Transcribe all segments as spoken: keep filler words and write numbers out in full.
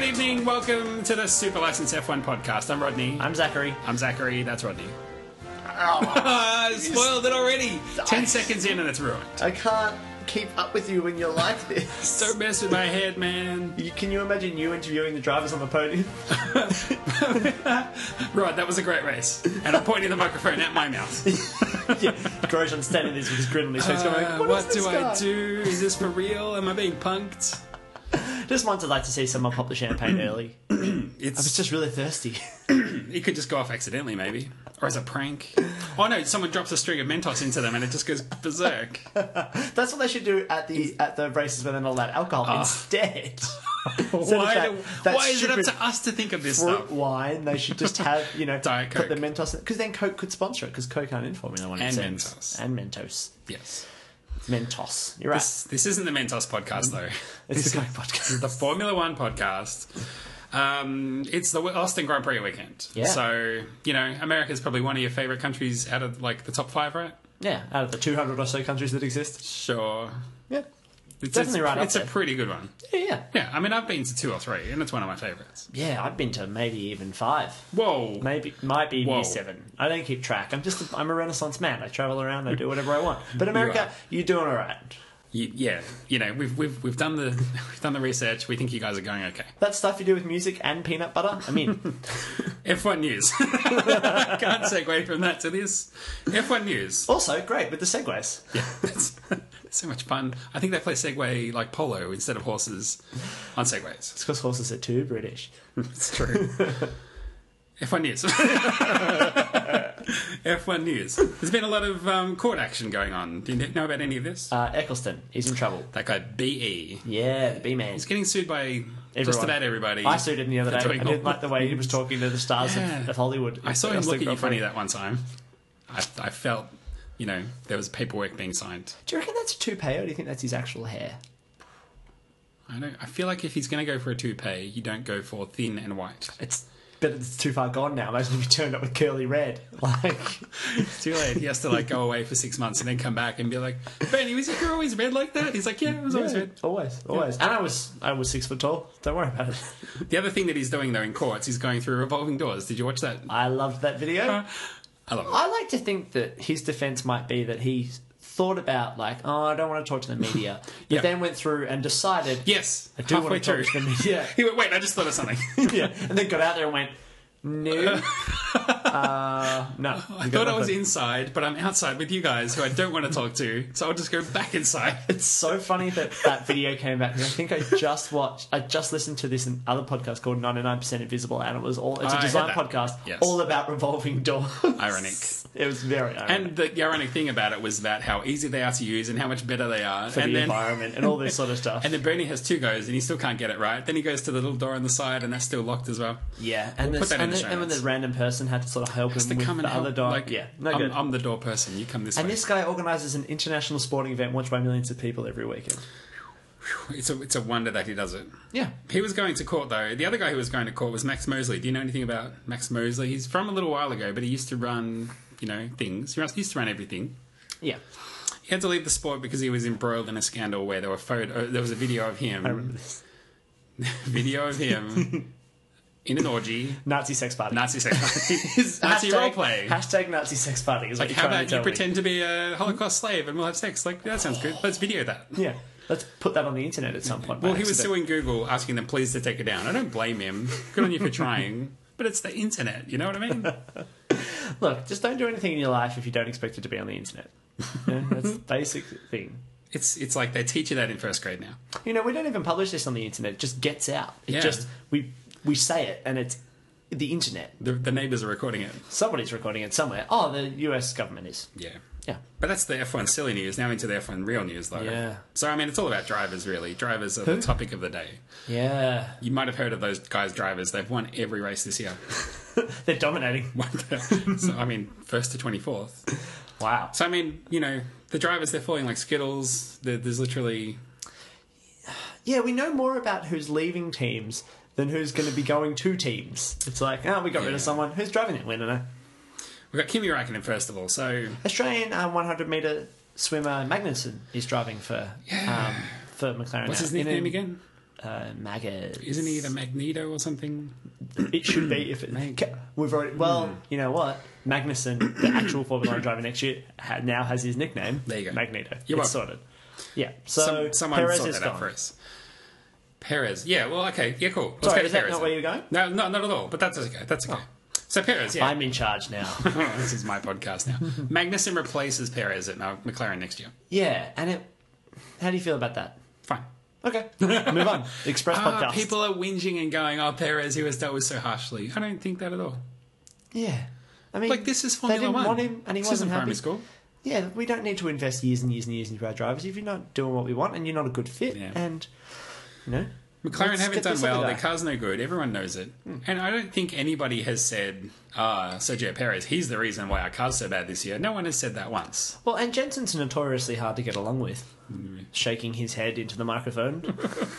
good evening. Welcome to the Super License F one podcast. I'm Rodney. I'm Zachary. I'm Zachary. That's Rodney. Oh, spoiled it already. Ten seconds in and it's ruined. I can't keep up with you when you're like this. Don't mess with my head, man. You, can you imagine you interviewing the drivers on the podium? Right, that was a great race. And I'm pointing the microphone at my mouth. Yeah, Grosjean standing there with his grin on his face Uh, going, what, what is this do guy? I do? Is this for real? Am I being punked? Just once I'd like to see someone pop the champagne early. I It's was just really thirsty. It could just go off accidentally, maybe. Or as a prank. Oh no, someone drops a string of Mentos into them and it just goes berserk. That's what they should do at the at the races when they're not allowed alcohol instead. Instead of Why, that- do, that why is it up stupid to us to think of this fruit stuff? wine, they should just have, you know, Diet put the Coke. Mentos... Because then Coke could sponsor it, because Coke aren't in Formula One. it And seems. Mentos. And Mentos. Yes. Mentos. You're right. This, this isn't the Mentos podcast, though. It's This the Coke is podcast. the Formula One podcast. Um, it's the Austin Grand Prix weekend. Yeah. So, you know, America's probably one of your favourite countries out of, like, the top five, right? Yeah, out of the two hundred or so countries that exist. Sure. Yeah. It's, Definitely it's, right up It's a there. pretty good one. Yeah, yeah. Yeah, I mean, I've been to two or three, and it's one of my favourites. Yeah, I've been to maybe even five. Whoa. Maybe, might be Whoa. near seven. I don't keep track. I'm just, a, I'm a Renaissance man. I travel around, I do whatever I want. But America, are. you're doing all right. You, yeah, you know, we've we've we've done the we've done the research. We think you guys are going okay. That stuff you do with music and peanut butter, I mean, F one news. Can't segue from that to this. F one news. also great with the segues. Yeah, that's so much fun. I think they play Segway like polo instead of horses on Segways. It's because horses are too British. It's true. F one news. F one news. There's been a lot of um, court action going on. Do you know about any of this? Uh, Eccleston, he's in trouble. That guy B E. Yeah, the B-man. He's getting sued by just Everyone. about everybody. I sued him the other for day. doing I didn't all- like the way he was talking to the stars Yeah. of, of Hollywood. I saw him Austin looking at you Grand Prix. funny that one time. I, I felt, you know, there was paperwork being signed. Do you reckon that's a toupee, or do you think that's his actual hair? I don't. I feel like if he's going to go for a toupee, you don't go for thin and white. It's but it's too far gone now. Imagine if he turned up with curly red. Like, It's too late. He has to like go away for six months and then come back and be like, Benny, was your hair always red like that? He's like, yeah, it was always yeah, red. always, always. And I was, I was six foot tall. Don't worry about it. The other thing that he's doing though in courts, he's going through revolving doors. Did you watch that? I loved that video. Uh, I love it. I like to think that his defense might be that he thought about like, oh, I don't want to talk to the media, but Yeah. then went through and decided, Yes, I do halfway want to talk through. to the media. He went, wait, I just thought of something. Yeah, and then got out there and went, no, uh, no. I thought I was inside, but I'm outside with you guys who I don't want to talk to, so I'll just go back inside. It's so funny that that video came back because I think I just watched, I just listened to this other podcast called ninety-nine percent Invisible, and it was all, it's I a heard design that. podcast, Yes. all about revolving doors. Ironic. It was very ironic. And the ironic thing about it was about how easy they are to use and how much better they are. for and the then, environment and all this sort of stuff. and then Bernie has two goes and he still can't get it right. Then he goes to the little door on the side and that's still locked as well. yeah, and, We'll this, put that in and, the then, show and when notes. the random person had to sort of help him Has to with come and the help. other dog. Like, yeah, no I'm, good. I'm the door person. You come this and way. this guy organises an international sporting event watched by millions of people every weekend. It's a it's a wonder that he does it. Yeah. He was going to court though. The other guy who was going to court was Max Mosley. Do you know anything about Max Mosley? He's from a little while ago, but he used to run, you know, things. He used to run everything. Yeah. He had to leave the sport because he was embroiled in a scandal where there were photo. There was a video of him. I remember this. Video of him in an orgy. Nazi sex party. Nazi sex party. Nazi Hashtag- roleplay. Hashtag Nazi sex party is Like, what how you're trying about to you tell me. pretend to be a Holocaust slave and we'll have sex? Like, that sounds good. Let's video that. Yeah. Let's put that on the internet at some point. by Well, he was accident. suing Google, asking them please to take it down. I don't blame him. Good on you for trying. But it's the internet, you know what I mean? Look, just don't do anything in your life if you don't expect it to be on the internet. You know, that's the basic thing. It's it's like they teach you that in first grade now. You know, we don't even publish this on the internet. It just gets out. It Yeah. just we we say it, and it's the internet. The, the neighbours are recording it. Somebody's recording it somewhere. Oh, the U S government is. Yeah. Yeah. But that's the F one silly news. Now into the F one real news, though. Yeah. So, I mean, it's all about drivers, really. Drivers are the topic of the day. Yeah. You might have heard of those guys' drivers. They've won every race this year. They're dominating. So, I mean, first to twenty-fourth. Wow. So, I mean, you know, the drivers, they're falling like Skittles. There- There's literally... Yeah, we know more about who's leaving teams than who's going to be going to teams. It's like, oh, we got rid Yeah. of someone. Who's driving it? We don't know. We've got Kimi Räikkönen, first of all. So, Australian um, one hundred metre swimmer Magnussen is driving for Yeah. um, for McLaren what's now. his In nickname a- again? uh, Maggots. Isn't he the Magneto or something? It should be if it. Ca- We've already. Well, Hmm. you know what? Magnussen, the actual Formula One driver next year, ha- now has his nickname. There you go. Magneto. You're it's welcome. sorted. Yeah. So Some, someone Perez sort is that out gone. for us. Perez. Yeah, well, okay. Yeah, cool. Let's Sorry, go to is that Perez. not then. where you're going? No, no, not at all. But that's okay. That's okay. So Perez, yeah. I'm in charge now. This is my podcast now. Magnussen replaces Perez at uh, McLaren next year. Yeah, and it. How do you feel about that? Fine. Okay, move on. Express Ah, podcast. people are whinging and going, "Oh, Perez, he was dealt with so harshly." I don't think that at all. Yeah, I mean, Like this is they Formula didn't One. want him, and he this wasn't isn't happy. primary school. Yeah, we don't need to invest years and years and years into our drivers if you're not doing what we want and you're not a good fit. Yeah. And you know, McLaren let's haven't get done this well. other Their guy. car's no good. Everyone knows it. And I don't think anybody has said, ah, Sergio Perez, he's the reason why our car's so bad this year. No one has said that once. Well, and Jensen's notoriously hard to get along with, Mm. shaking his head into the microphone.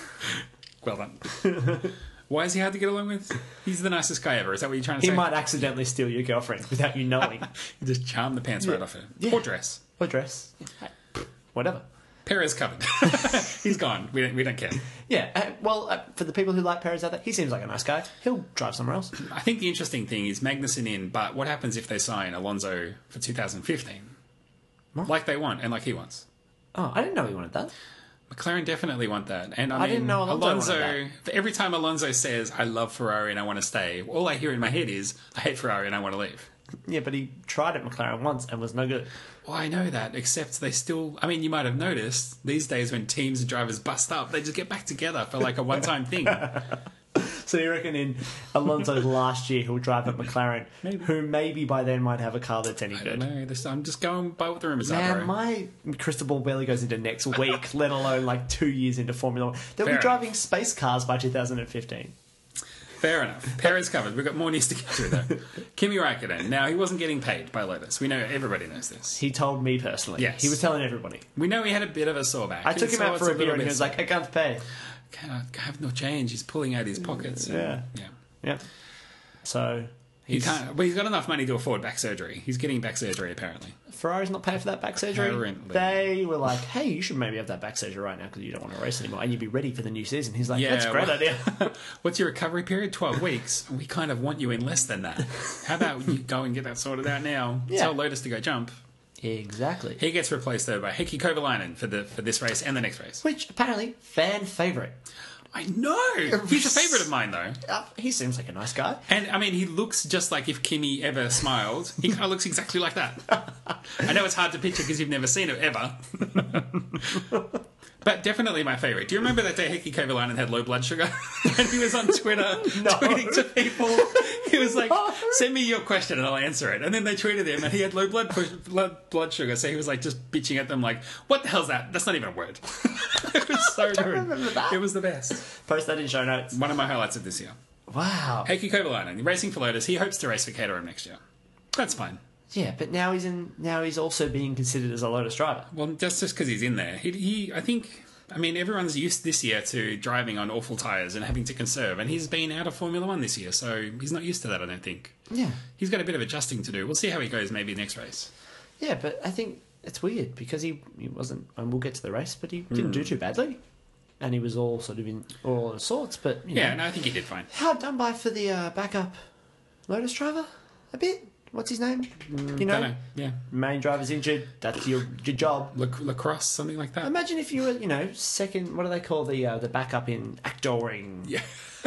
Well done. Why is he hard to get along with? He's the nicest guy ever. Is that what you're trying to He say? might accidentally steal your girlfriend without you knowing. You just charm the pants right off her. Yeah. Or dress. Or dress. Whatever. Perez covered. He's gone. We don't, we don't care. Yeah, uh, well, uh, for the people who like Perez out there, he seems like a nice guy. He'll drive somewhere else. I think the interesting thing is Magnussen in, but what happens if they sign Alonso for two thousand fifteen? What? Like they want and like he wants. Oh, I didn't know he wanted that. McLaren definitely want that. And I, I mean, didn't know Alonso wanted every time Alonso says, I love Ferrari and I want to stay, all I hear in my head is, I hate Ferrari and I want to leave. Yeah, but he tried at McLaren once and was no good. Well, I know that, except they still... I mean, you might have noticed, these days when teams and drivers bust up, they just get back together for like a one-time thing. So you reckon in Alonso's last year he'll drive at McLaren, Maybe. who maybe by then might have a car that's any I don't good? know. This, I'm just going by what the rumours are, Man, bro. my crystal ball barely goes into next week, let alone like two years into Formula One. They'll Fair be driving space cars by two thousand fifteen. Fair enough. Perez covered. We've got more news to get through, though. Kimi Raikkonen. Now, he wasn't getting paid by Lotus. We know, everybody knows this. He told me personally. Yes. He was telling everybody. We know he had a bit of a sore back. I took him so out it's for a little beer and he bit- was like, I can't pay. I have no change. He's pulling out his pockets. and- Yeah. Yeah. Yeah. So He he's, can't, but he's got enough money to afford back surgery. He's getting back surgery, apparently. Ferrari's not paying for that back surgery. Apparently. They were like, hey, you should maybe have that back surgery right now because you don't want to race anymore and you'd be ready for the new season. He's like, Yeah, that's a great well- idea. What's your recovery period? twelve weeks. We kind of want you in less than that. How about you go and get that sorted out now? Yeah. Tell Lotus to go jump. Exactly. He gets replaced, though, by Heikki Kovalainen for, the, for this race and the next race. Which apparently fan favourite. I know! He's a favourite of mine, though. Uh, he seems like a nice guy. And, I mean, he looks just like if Kimi ever smiled. He kind of looks exactly like that. I know it's hard to picture because you've never seen it, ever. But definitely my favourite. Do you remember that day Heikki Kovalainen had low blood sugar? And he was on Twitter tweeting to people. He was like, send me your question and I'll answer it. And then they tweeted him and he had low blood, push, blood, blood sugar. So he was like just bitching at them like, what the hell's that? That's not even a word. It was so good. remember that. It was the best. Post that in show notes. One of my highlights of this year. Wow. Heikki Kovalainen, racing for Lotus. He hopes to race for Caterham next year. That's fine. Yeah, but now he's in. Now he's also being considered as a Lotus driver. Well, just just because he's in there, he, he, I think, I mean, everyone's used this year to driving on awful tyres and having to conserve, and he's been out of Formula One this year, so he's not used to that. I don't think. Yeah. He's got a bit of adjusting to do. We'll see how he goes maybe next race. Yeah, but I think it's weird because he he wasn't. And we'll get to the race, but he didn't do too badly, and he was all sort of in all sorts. But you know, Yeah, no, I think he did fine. hard done by for the uh, backup Lotus driver. A bit. What's his name? You know, Don't know. Yeah, main driver's injured. That's your your job. Lac- lacrosse, something like that. Imagine if you were, you know, second. What do they call the uh, the backup in actoring? Yeah,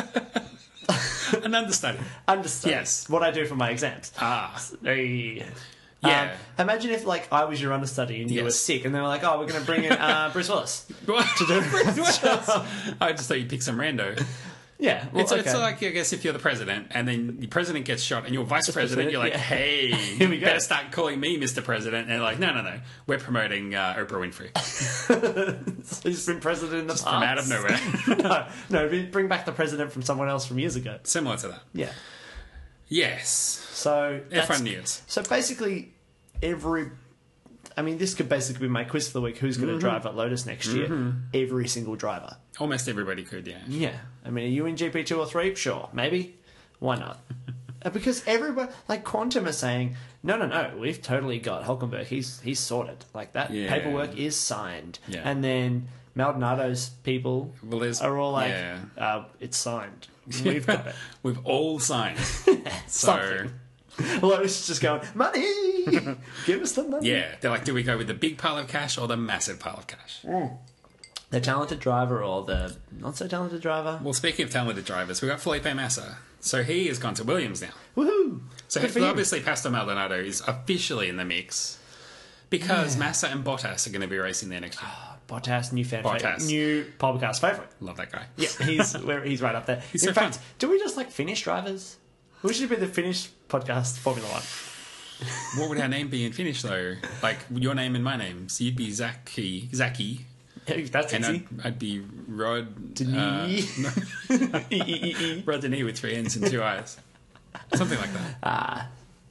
an understudy. Understand? Yes. What I do for my exams. Ah, Hey. Yeah. Um, imagine if, like, I was your understudy and you Yes. were sick, and they were like, "Oh, we're going to bring in uh, Bruce Willis." What? I just thought you'd pick some rando. Yeah, well, It's, okay. it's like, I guess, if you're the president and then the president gets shot and you're vice president, president, you're like, yeah. hey, Here we you go. better start calling me Mister President. And they're like, no, no, no, we're promoting uh, Oprah Winfrey He's been president in the from out of nowhere. no, no, we bring back the president from someone else from years ago. Similar to that. Yeah. Yes. So F that's, one news. so basically, every. I mean, this could basically be my quiz for the week. Who's going to drive at Lotus next year? Every single driver. Almost everybody could, yeah. Yeah. I mean, are you in G P two or three? Sure. Maybe. Why not? Uh, because everybody, like Quantum are saying, no, no, no, we've totally got Hulkenberg. He's he's sorted. Like that Yeah. paperwork is signed. Yeah. And then Maldonado's people Well, there's are all like, yeah. uh, it's signed. We've got it. We've all signed. so Something. Lotus is just going, money! Give us the money. yeah, they're like, do we go with the big pile of cash or the massive pile of cash? The talented driver or the not so talented driver. Well, speaking of talented drivers, we've got Felipe Massa. So he has gone to Williams now. Woohoo! So Good for him. obviously Pastor Maldonado is officially in the mix because Yeah. Massa and Bottas are going to be racing there next year. Bottas, new fan Bottas. favourite. New podcast favourite. Love that guy. Yeah, he's where he's right up there. He's In so fact, fun. do we just like Finnish drivers? We should be the Finnish podcast Formula One. What would our name be in Finnish though? Like your name and my name. So you'd be Zaki, Zaki, That's and easy. I'd, I'd be Rod. Denis. Uh, no, E, e, e, e. Rod Denis with three N's and two I's. Something like that.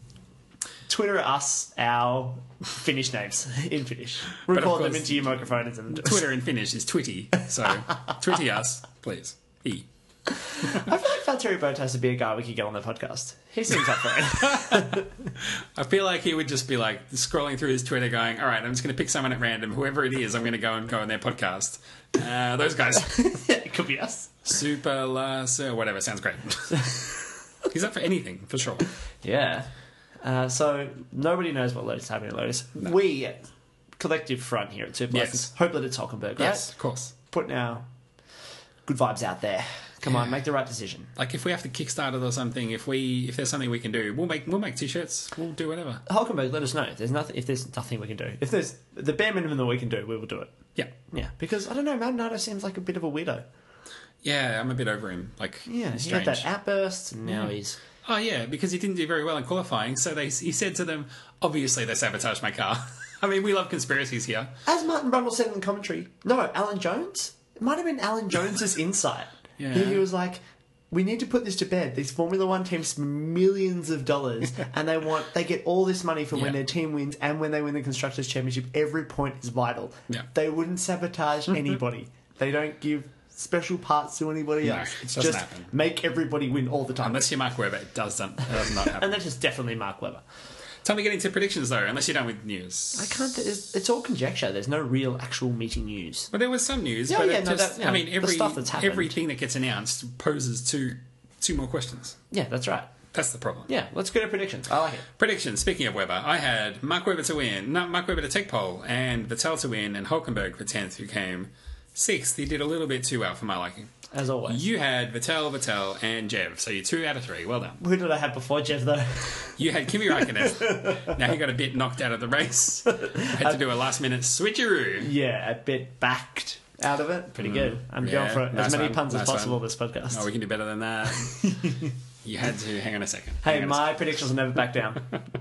Twitter us our Finnish names in Finnish. of Record them course- into your microphone and send them to us. Twitter in Finnish is Twitty. So Twitty us, please. E. I feel like Valtteri Bottas would be a guy we could get on the podcast. He seems up for it. I feel like he would just be like scrolling through his Twitter going, all right, I'm just going to pick someone at random. Whoever it is, I'm going to go and go on their podcast. Uh, those guys. It could be us. Super La Sir, whatever. Sounds great. He's up for anything, for sure. Yeah. Uh, so nobody knows what Lotus is happening at Lotus. We, collective front here at Super Yes. License, hope that it's Hulkenberg, right? Yes, of course. Putting our good vibes out there. Come on, make the right decision. Like if we have to kickstart it or something, if we if there's something we can do, we'll make we'll make t-shirts. We'll do whatever. Hulkenberg, let us know. There's nothing. If there's nothing we can do, if there's the bare minimum that we can do, we will do it. Yeah. Yeah, because I don't know, Maldonado seems like a bit of a weirdo. Yeah, I'm a bit over him. Like, Yeah, he's he had strange. that outburst, and now Yeah. he's Oh yeah, because he didn't do very well in qualifying. So they he said to them, obviously they sabotaged my car. I mean, we love conspiracies here. as Martin Brundle said in the commentary. No, Alan Jones. It might have been Alan Jones's insight. Yeah. He, he was like, "We need to put this to bed. These Formula One teams spend millions of dollars, and they want they get all this money for when Yeah. their team wins and when they win the constructors' championship. Every point is vital. Yeah. They wouldn't sabotage anybody. They don't give special parts to anybody No, else. it It's doesn't just happen. make everybody win all the time." Unless you're Mark Webber, it does, not, it does not happen. And that is definitely Mark Webber. Time to get into predictions though, unless you're done with news. I can't. It's, it's all conjecture. There's no real actual meeting news. Well, there was some news, Yeah, but yeah, it no, just, that- yeah, I mean, the every stuff that's happened. everything that gets announced poses two two more questions. Yeah, that's right. That's the problem. Yeah, let's go to predictions. I like it. Predictions. Speaking of Webber, I had Mark Webber to win, not Mark Webber to take pole, and Vettel to win, and Hulkenberg for tenth, who came sixth. He did a little bit too well for my liking. As always. You had Vettel, Vettel, and Jev, so you're two out of three. Well done. Who did I have before Jeff, though? You had Kimi Raikkonen. Now he got a bit knocked out of the race. Had to do a last minute switcheroo. Yeah, a bit backed out of it. Pretty good. I'm Yeah, going for nice as many one, puns as nice possible one. this podcast. Oh, we can do better than that. You had to. Hang on a second. hey, Hang on a my predictions will never back down.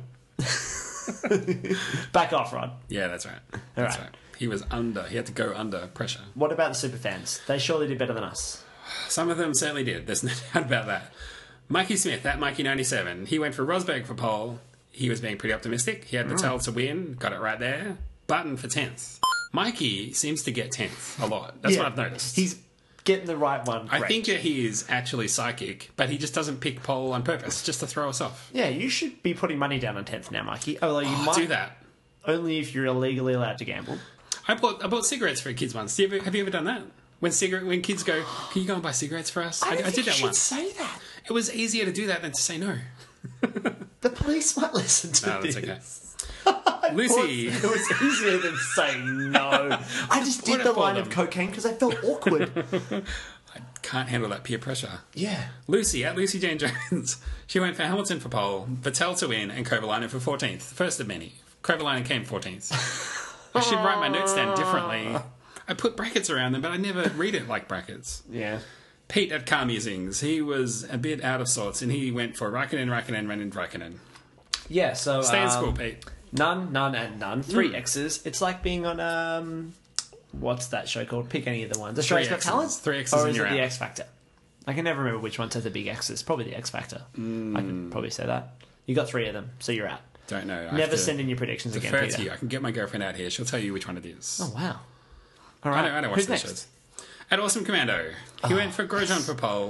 Back off, Rod. Yeah, that's right. That's right. right. He was under. He had to go under pressure. What about the super fans? They surely did better than us. Some of them certainly did. There's no doubt about that. Mikey Smith, that Mikey ninety-seven, he went for Rosberg for pole. He was being pretty optimistic. He had Vettel to win. Got it right there. Button for tenth. Mikey seems to get tenth a lot. That's Yeah, what I've noticed. He's getting the right one. I correct. think that he is actually psychic, but he just doesn't pick pole on purpose, just to throw us off. Yeah, you should be putting money down on tenth now, Mikey. Although you Oh, might do that. only if you're illegally allowed to gamble. I bought I bought cigarettes for kids once. Do you ever, have you ever done that? When cigarette when kids go, can you go and buy cigarettes for us? I, don't I, think did you that should once. say that. It was easier to do that than to say no. The police might listen to No, that's this. okay. Lucy. It was easier than saying no. I just Bought did it the for line them. of cocaine because I felt awkward. I can't handle that peer pressure. Yeah. Lucy, at Lucy Jane Jones, she went for Hamilton for pole, Vettel to win, and Kovalainen for fourteenth. First of many. Kovalainen came fourteenth. I should write my notes down differently. I put brackets around them, but I never read it like brackets. Yeah. Pete at Car Musings, he was a bit out of sorts, and he went for Raikkonen, Raikkonen, Raikkonen, Raikkonen. Yeah, so... Stay in um, school, Pete. None, none, and none. Three Mm. X's. It's like being on, um... what's that show called? Pick any of the ones. Australia's Got X's. Talent? Three X's Or and is it you're the out. X Factor? I can never remember which one has the big X's. Probably the X Factor. I can probably say that. You got three of them, so you're out. Don't know. I have Never to send in your predictions again, defer Peter. to you. I can get my girlfriend out here. She'll tell you which one it is. Oh, wow. All I right. don't, I don't watch Who's those next? shows. At Awesome Commando, he went for Grosjean for pole,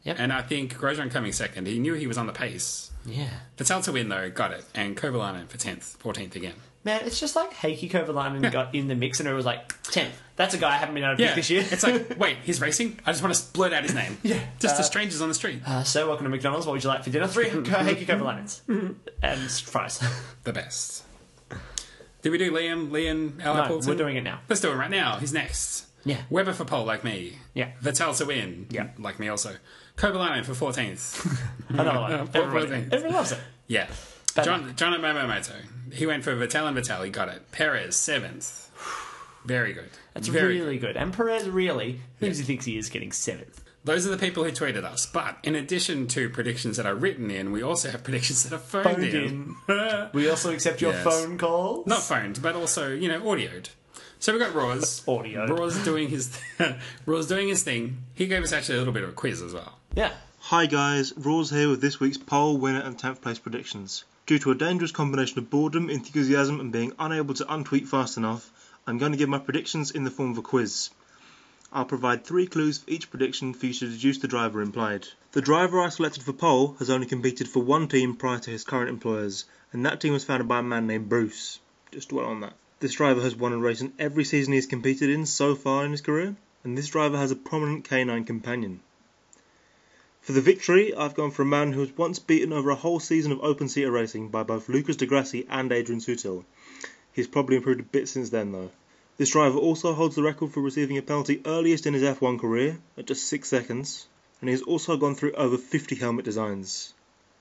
Yep. And I think Grosjean coming second, he knew he was on the pace. Yeah. Vettel to win, though, got it. And Kovalainen for tenth, fourteenth again. Man, it's just like Heikki Kovalainen Yeah. got in the mix and it was like, tenth. That's a guy I haven't been able to pick Yeah, this year. it's like, wait, he's racing? I just want to blurt out his name. Yeah. Just Uh, to strangers on the street. Uh, so, welcome to McDonald's. What would you like for dinner? Three Heikki Kovalainens. And fries. The best. Did we do Liam, Liam, No, Alapoulton? we're doing it now. Let's do it right now. He's next. Yeah. Weber for pole, like me. Yeah. Vettel to win. Yeah. Like me also. Kovalainen for fourteenth. Another one. Uh, Everybody, fourteenth. everyone loves it. Yeah. Bad John, John at Momomoto. He went for Vettel and Vettel. He got it. Perez, seventh. Very good. That's Very really good. And Perez, really, who Yeah. does he think he is getting seventh? Those are the people who tweeted us. But in addition to predictions that are written in, we also have predictions that are phoned, Phoned in. We also accept your Yes. phone calls. Not phoned, but also, you know, audioed. So we got Roz. Audioed. Roz doing his Roz doing his thing. He gave us actually a little bit of a quiz as well. Yeah. Hi guys, Raw's here with this week's pole winner and tenth place predictions. Due to a dangerous combination of boredom, enthusiasm and being unable to untweet fast enough, I'm going to give my predictions in the form of a quiz. I'll provide three clues for each prediction for you to deduce the driver implied. The driver I selected for pole has only competed for one team prior to his current employers, and that team was founded by a man named Bruce. Just dwell on that. This driver has won a race in every season he has competed in so far in his career, and this driver has a prominent canine companion. For the victory, I've gone for a man who was once beaten over a whole season of open seater racing by both Lucas di Grassi and Adrian Sutil. He's probably improved a bit since then though. This driver also holds the record for receiving a penalty earliest in his F one career, at just six seconds, and he has also gone through over fifty helmet designs.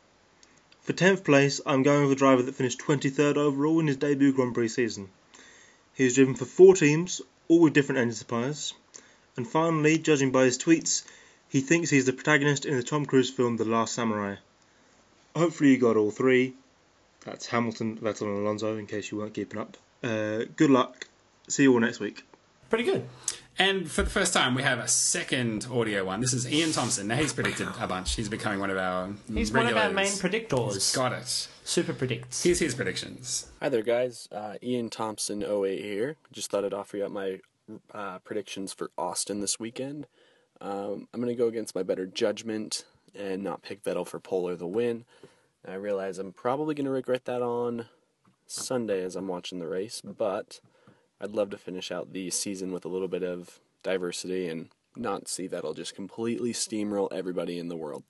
For tenth place, I'm going with a driver that finished twenty-third overall in his debut Grand Prix season. He has driven for four teams, all with different engine suppliers, and finally, judging by his tweets, he thinks he's the protagonist in the Tom Cruise film The Last Samurai. Hopefully you got all three. That's Hamilton, Vettel and Alonso, in case you weren't keeping up. Uh, good luck. See you all next week. Pretty good. And for the first time, we have a second audio one. This is Ian Thompson. Now, he's predicted a bunch. He's becoming one of our He's regulars. one of our main predictors. Got it. Super predicts. Here's his predictions. Hi there, guys. Uh, Ian Thompson oh eight here. Just thought I'd offer you up my uh, predictions for Austin this weekend. Um, I'm going to go against my better judgment and not pick Vettel for pole or the win. I realize I'm probably going to regret that on Sunday as I'm watching the race, but I'd love to finish out the season with a little bit of diversity and not see Vettel just completely steamroll everybody in the world.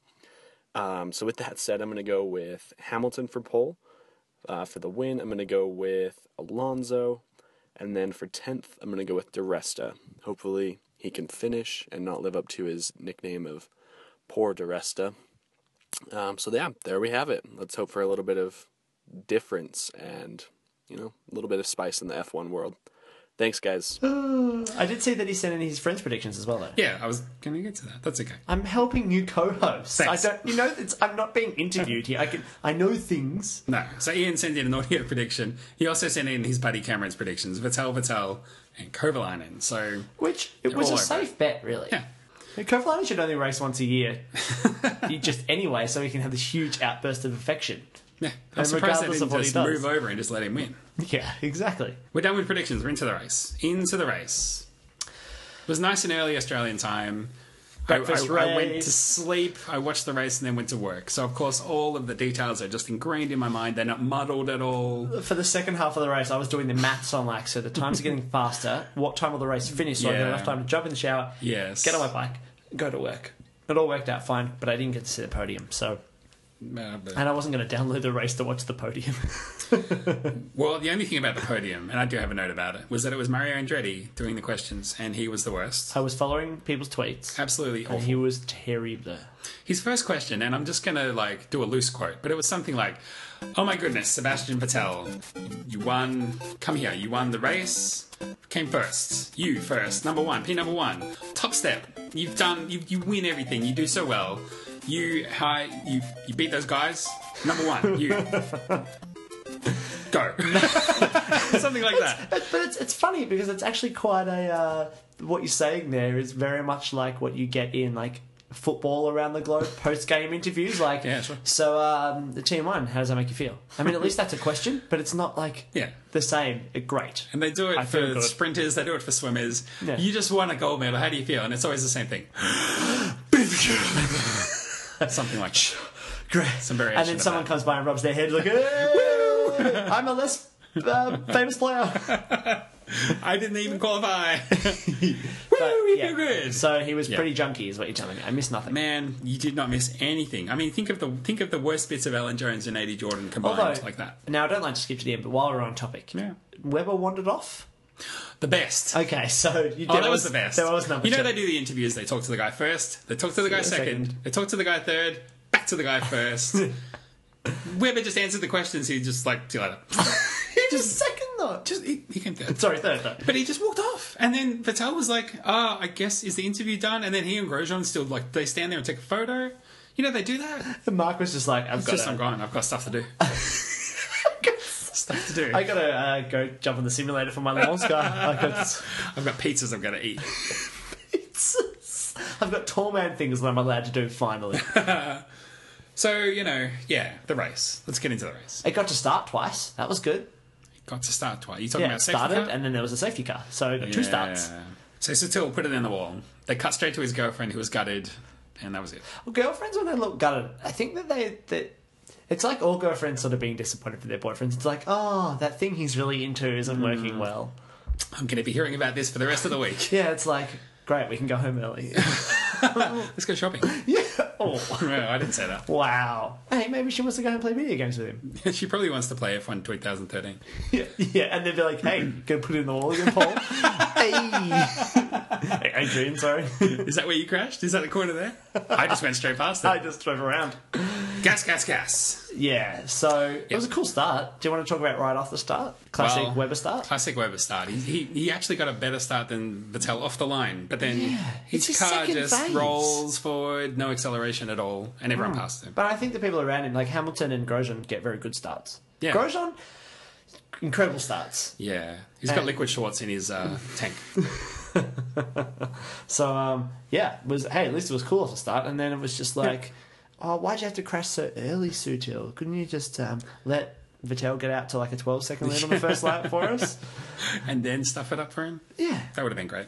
Um, so with that said, I'm going to go with Hamilton for pole. Uh, for the win, I'm going to go with Alonso. And then for tenth, I'm going to go with Di Resta. Hopefully he can finish and not live up to his nickname of Poor Di Resta. Um, so yeah, there we have it. Let's hope for a little bit of difference and, you know, a little bit of spice in the F one world. Thanks, guys. I did see that he sent in his friends' predictions as well, though. Yeah, I was going to get to that. That's okay. I'm helping you co-host. I Thanks. don't, you know, it's, I'm not being interviewed here. I can, I know things. No. So Ian sent in an audio prediction. He also sent in his buddy Cameron's predictions. Vettel, Vettel, and Kovalainen. So, Which, it They're was all a over safe bet, really. yeah. Kovalainen should only race once a year. He just anyway, so he can have this huge outburst of affection. Yeah. I'm And surprised they regardless didn't of what he just does. move over and just let him win. Yeah, exactly. We're done with predictions. We're into the race. Into the race. It was nice and early Australian time. I, Breakfast I, I went race. to sleep, I watched the race, and then went to work. So, of course, all of the details are just ingrained in my mind. They're not muddled at all. For the second half of the race, I was doing the maths on like, so the times are getting faster. What time will the race finish? So I Yeah. get enough time to jump in the shower, Yes. get on my bike, go to work. It all worked out fine, but I didn't get to see the podium. So, Uh, but- and I wasn't going to download the race to watch the podium. well, the only thing about the podium, and I do have a note about it, was that it was Mario Andretti doing the questions, and he was the worst. I was following people's tweets, Absolutely and awful. he was terrible. His first question, and I'm just going to like do a loose quote, but it was something like, "Oh my goodness, Sebastian Vettel, you won. Come here, you won the race. Came first. You first. Number one. P number one. Top step. You've done. You you win everything. You do so well. You hi. You you beat those guys. Number one. You go. Something like that. But, but it's it's funny because it's actually quite a uh, what you're saying there is very much like what you get in like football around the globe post game interviews. Like, Yeah, sure. so um, the team won. How does that make you feel? I mean, at least that's a question, but it's not like Yeah. the same. Uh, Great. And they do it I feel for good. sprinters. They do it for swimmers. Yeah. You just won a gold medal. How do you feel? And it's always the same thing. Big Something like Great. some variation And then of someone that. comes by and rubs their head like, "Hey, I'm a less uh, famous player." I didn't even qualify. But, Woo, we yeah. feel good. So he was Yeah. pretty junky, is what you're telling me. I missed nothing. Man, you did not miss anything. I mean, think of the think of the worst bits of Alan Jones and Eddie Jordan combined Although, like that. Now, I don't like to skip to the end, but while we're on topic, Yeah. Webber wandered off. The best. Okay, so you, Oh, there that was, the best. There was number You know, two. they do the interviews. They talk to the guy first. They talk to the guy Yeah, second, second. They talk to the guy third. Back to the guy first. Weber just answered the questions. He just like, see you later. He was second though. Just he, he came third. Sorry, third though. But he just walked off. And then Vettel was like, oh, I guess, is the interview done? And then he and Grosjean still, like, they stand there and take a photo. You know, they do that. And Mark was just like, I've It's got just, I'm to, gone. I've got stuff to do. Stuff to do. I got to uh, go jump on the simulator for my Le Mans car. I got I've got pizzas I've got to eat. pizzas. I've got tall man things that I'm allowed to do finally. So, you know, yeah, the race. Let's get into the race. It got to start twice. That was good. Got to start twice. You talking Yeah, about it safety started, car? and then there was a safety car. So two starts. Yeah. So Satil put it in the wall. They cut straight to his girlfriend who was gutted, and that was it. Well, girlfriends, when they look gutted, I think that they that it's like all girlfriends sort of being disappointed for their boyfriends. It's like, oh, that thing he's really into isn't Mm. working well. I'm going to be hearing about this for the rest of the week. Yeah, it's like, great, we can go home early. Let's go shopping. yeah. Oh, No, I didn't say that. wow. Hey, maybe she wants to go and play video games with him. She probably wants to play F one twenty thirteen. Yeah, yeah, and they'd be like, hey, go put it in the wall again, Paul. hey. Hey, Adrian, sorry. Is that where you crashed? Is that the corner there? I just went straight past I it. just drove around. Gas, gas, gas. Yeah, so it was a cool start. Do you want to talk about right off the start? Classic Well, Weber start? Classic Weber start. He, he he actually got a better start than Vettel off the line, but then Yeah, his it's his car second just phase. rolls forward, no acceleration at all, and everyone passed him. But I think the people around him, like Hamilton and Grosjean, get very good starts. Yeah. Grosjean, incredible starts. Yeah, he's got And- liquid Schwartz in his uh, tank. So, um, yeah, it was hey, at least it was cool off the start. And then it was just like, oh, why'd you have to crash so early, Sutil? Couldn't you just um, let Vettel get out to like a twelve second lead on the first lap for us? And then stuff it up for him. Yeah, That would have been great.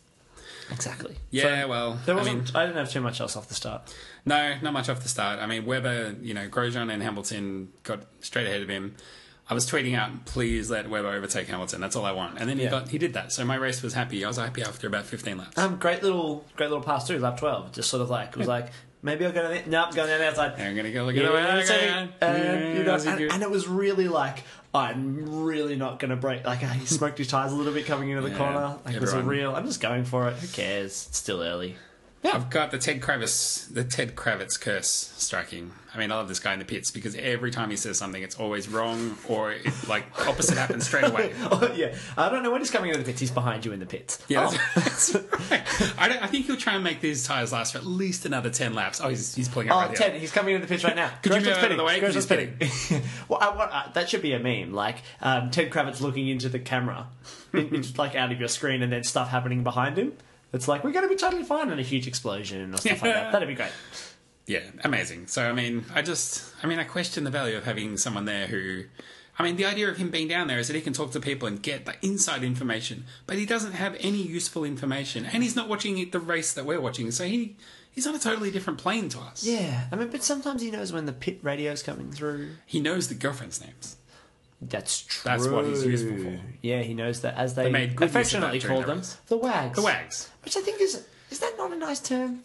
exactly. Yeah, So, well, there I wasn't. mean, I, didn't have too much else off the start. no, not much off the start. I mean, Weber, you know, Grosjean and Hamilton got straight ahead of him. I was tweeting out, please let Weber overtake Hamilton. That's all I want. And then he Yeah. got he did that. So my race was happy. I was happy after about fifteen laps. Um, great little, great little pass through lap twelve. Just sort of like it was like maybe I'll go to the nope, going down the outside. I'm going to go look Yeah, at yeah, the so, way. and, you know, How's he and, do? and it was really like I'm really not going to break. Like he smoked his tires a little bit coming into the Yeah, corner. Like it was a everyone- real. I'm just going for it. Who cares? It's still early. I've got the Ted Kravitz, the Ted Kravitz curse striking. I mean, I love this guy in the pits because every time he says something, it's always wrong or it, like opposite happens straight away. Oh, yeah, I don't know when he's coming into the pits. He's behind you in the pits. Yeah, Oh. that's, that's right. I, don't, I think he'll try and make these tires last for at least another ten laps. Oh, he's, he's pulling out Oh, right Ted, here. he's coming into the pits right now. Could you Grosjean's move out of pitting. the way? 'Cause Grosjean's he's pitting. well, I want, uh, that should be a meme. Like um, Ted Kravitz looking into the camera, in- it's like out of your screen, and then stuff happening behind him. It's like we're going to be totally fine, and a huge explosion or stuff like that. That'd be great. Yeah, amazing. So, I mean, I just, I mean, I question the value of having someone there who, I mean, the idea of him being down there is that he can talk to people and get the inside information, but he doesn't have any useful information, and he's not watching it, the race that we're watching, so he he's on a totally different plane to us. Yeah, I mean, but sometimes he knows when the pit radio's coming through. He knows the girlfriend's names. That's true. That's what he's useful for. Yeah, he knows that as they, They made good use of affectionately that during called the them, race. the wags. The wags. Which I think is is that not a nice term?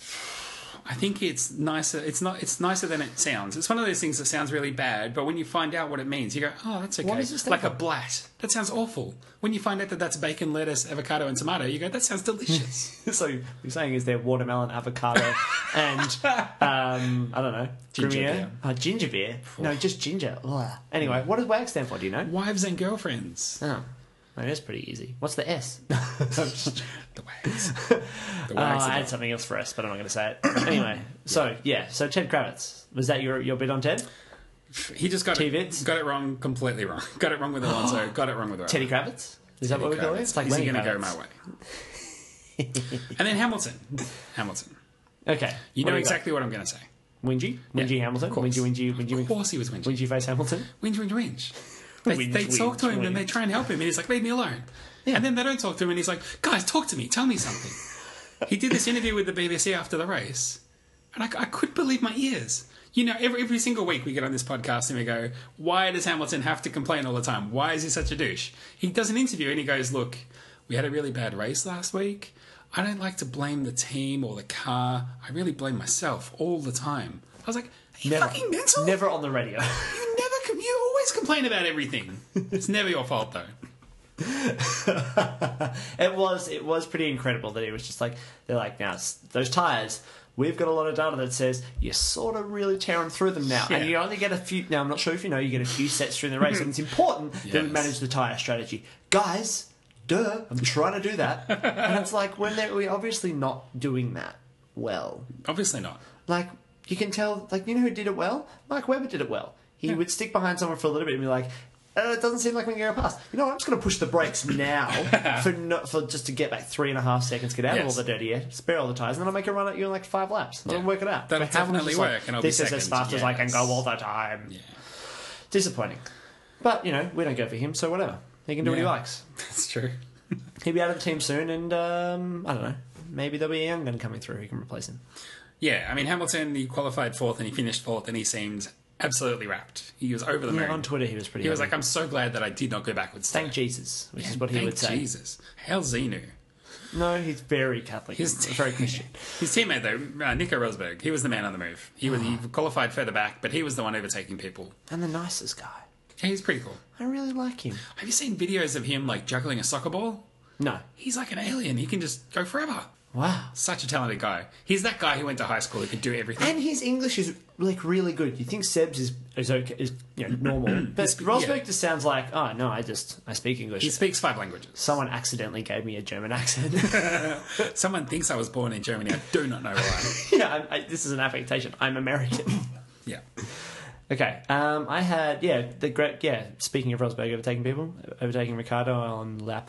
I think it's nicer. It's not. It's nicer than it sounds. It's one of those things that sounds really bad, but when you find out what it means, you go, "Oh, that's okay." What does it stand like a for? blat. That sounds awful. When you find out that that's bacon, lettuce, avocado, and tomato, you go, "That sounds delicious." So what you're saying is they're watermelon, avocado, and um, I don't know, Ginger Gruyere? beer. Oh, ginger beer. No, just ginger. Ugh. Anyway, what does WAG stand for? Do you know? Wives and girlfriends. Oh, well, that's pretty easy. What's the S? The wags. The Oh, wags. I are had the- something else for S, but I'm not going to say it. Anyway, so yeah, so Ted Kravitz. Was that your your bit on Ted? he just got T-Vids? it. Got it wrong. Completely wrong. Got it wrong with Alonso. got it wrong with Raul. Teddy Kravitz? Is that what we call it? Kravitz. It's like Is he Lenny going to go Kravitz. my way? And then Hamilton. Hamilton. Okay. You what know do got? exactly what I'm going to say. Whingy? Whingy Yeah, Hamilton? of course. Whingy, whingy, whingy, Of course he was whinging. whingy face Hamilton? Whinge, whinge, whinge. They, Whinge, they talk to whinge, him and they whinge. try and help him, and he's like, leave me alone. Yeah. And then they don't talk to him, and he's like, guys, talk to me, tell me something. He did this interview with the B B C after the race, And I, I couldn't believe my ears. You know, every, every single week we get on this podcast and we go, why does Hamilton have to complain all the time? Why is he such a douche? He does an interview and he goes, look, we had a really bad race last week. I don't like to blame the team or the car. I really blame myself all the time. I was like, are you Never. fucking mental? Never on the radio. You never, com- you always complain about everything. It's never your fault though. It was it was pretty incredible that he was just like, they're like, now s- those tyres, we've got a lot of data that says you're sort of really tearing through them now, Yeah. and you only get a few. Now I'm not sure if you know, you get a few sets through the race, and it's important that we Yes. manage the tyre strategy, guys. Duh, I'm trying to do that, and it's like when they're we're obviously not doing that well. Obviously not. Like you can tell, like you know who did it well? Mark Webber did it well. He would stick behind someone for a little bit and be like, uh, "It doesn't seem like we can go past." You know what? I'm just going to push the brakes now for no, for just to get back three and a half seconds, get out of Yes. all the dirty air, spare all the tires, and then I'll make a run at you in like five laps. And Yeah. I'll work it out. That'll But Hamilton's definitely just like, work, and I'll be this is second. as fast as I can Yes. go all the time. Yeah. Disappointing, but you know we don't go for him, so whatever. He can do what he Yeah. likes. That's true. He'll be out of the team soon, and um, I don't know. Maybe there'll be a young gun coming through who can replace him. Yeah, I mean, Hamilton, he qualified fourth and he finished fourth and he seemed absolutely wrapped. He was over the moon. Yeah, on Twitter he was pretty. He was happy. like, I'm so glad that I did not go backwards. Thank today." Jesus, which Yeah, is what he thank would say. Jesus. Hail Xenu. No, he's very Catholic. His- He's very Christian. His teammate, though, uh, Nico Rosberg, he was the man on the move. He was he qualified further back, but he was the one overtaking people. And the nicest guy. Yeah, he's pretty cool. I really like him. Have you seen videos of him, like, juggling a soccer ball? No. He's like an alien. He can just go forever. Wow. Such a talented guy. He's that guy who went to high school who could do everything. And his English is like really good. You think Seb's is is okay, is you know normal, but He's- Rosberg yeah. just sounds like, oh no, I just I speak English. He speaks five languages. Someone accidentally gave me a German accent. Someone thinks I was born in Germany. I do not know why. yeah, I, I, this is an affectation. I'm American. Yeah. Okay, um, I had yeah the great yeah. Speaking of Rosberg overtaking people, overtaking Ricardo on lap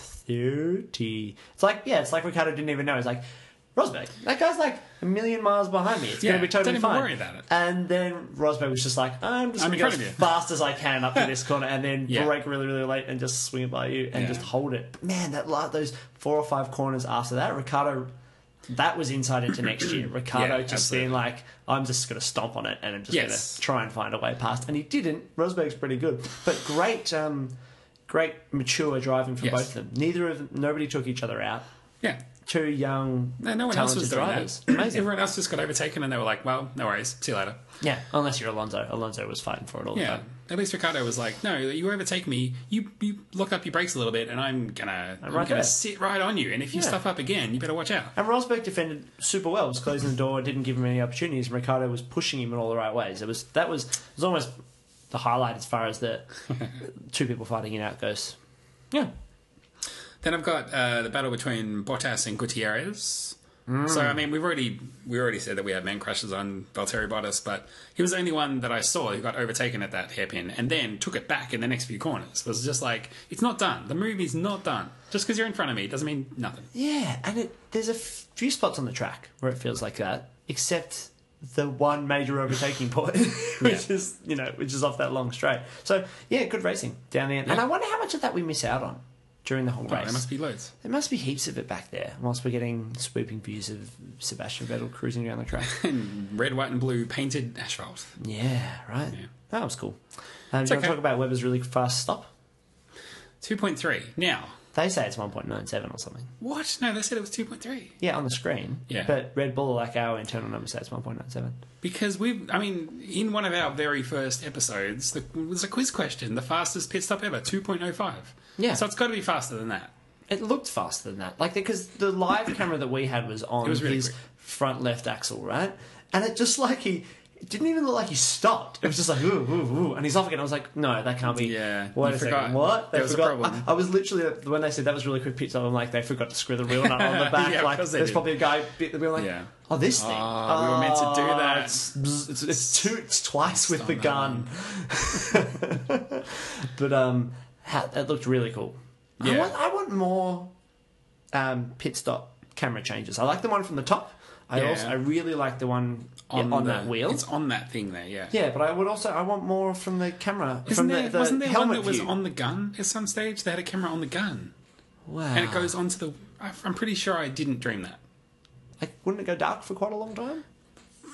thirty. It's like yeah, it's like Ricardo didn't even know. It's like Rosberg, that guy's like a million miles behind me. It's Yeah, going to be totally don't even fine. worry about it. And then Rosberg was just like, I'm just I'm going to in go front as of you. fast as I can up to this corner, and then Yeah. brake really really late and just swing it by you and Yeah. just hold it. But man, that la- those four or five corners after that, Ricardo. That was insight into next year. Ricardo Yeah, just absolutely. being like, I'm just going to stomp on it and I'm just Yes. going to try and find a way past. And he didn't. Rosberg's pretty good. But great um, great mature driving from Yes. both of them. Neither of them, nobody took each other out. Yeah. Two young, No, no one else talented was doing drivers. that. Amazing. Everyone else just got overtaken and they were like, well, no worries. See you later. Yeah, unless you're Alonso. Alonso was fighting for it all the Yeah. time. At least Ricardo was like, no, you overtake me. You you lock up your brakes a little bit and I'm going to I'm right gonna there. sit right on you. And if you Yeah. stuff up again, you better watch out. And Rosberg defended super well. Was closing the door, didn't give him any opportunities. And Ricardo was pushing him in all the right ways. It was that was it was almost the highlight as far as the two people fighting it out goes. Yeah, Then I've got uh, the battle between Bottas and Gutierrez. Mm. So I mean, we've already we already said that we had man crushes on Valtteri Bottas, but he was the only one that I saw who got overtaken at that hairpin and then took it back in the next few corners. It was just like, it's not done. The move is not done. Just because you're in front of me doesn't mean nothing. yeah. And it, there's a f- few spots on the track where it feels like that, except the one major overtaking point, which Yeah. is you know which is off that long straight. So yeah, good racing down the end. And Yeah. I wonder how much of that we miss out on during the whole Oh, race. there must be loads. There must be heaps of it back there, whilst we're getting swooping views of Sebastian Vettel cruising down the track. Red, white, and blue painted asphalt. Yeah, right. Yeah. That was cool. Um, do you want to okay. talk about Webber's really fast stop? two point three. Now, They say it's one point nine seven or something. what? No, they said it was two point three. Yeah, on the screen. Yeah. But Red Bull, like our internal numbers, say it's one point nine seven. Because we've, I mean, in one of our very first episodes, the, it was a quiz question, the fastest pit stop ever, two point oh five. Yeah. So it's got to be faster than that. It looked faster than that. Like, because the live camera that we had was on It was really his quick. front left axle, right? And it just like he... It didn't even look like he stopped. It was just like, ooh, ooh, ooh. And he's off again. I was like, no, that can't be. Yeah, Wait you a forgot. second. What? They There was a forgot. problem. I, I was literally, when they said that was really quick pit stop, I'm like, they forgot to screw the wheel nut on the back. Yeah, of like, course they there's did. probably a guy bit the wheel like, Yeah. oh, this thing. Oh, we were meant to do Oh, that. It's, it's, it's, two, it's twice with on the that gun. But um, ha- it looked really cool. I Yeah. want, I want more um, pit stop camera changes. I like the one from the top. I Yeah. also I really like the one yeah, on, the- that wheel. It's on that thing there, yeah. Yeah, but I would also I want more from the camera. Isn't from there, the, the wasn't there one helmet that was view. on the gun at some stage? They had a camera on the gun. Wow. And it goes onto the... I'm pretty sure I didn't dream that. Like, wouldn't it go dark for quite a long time?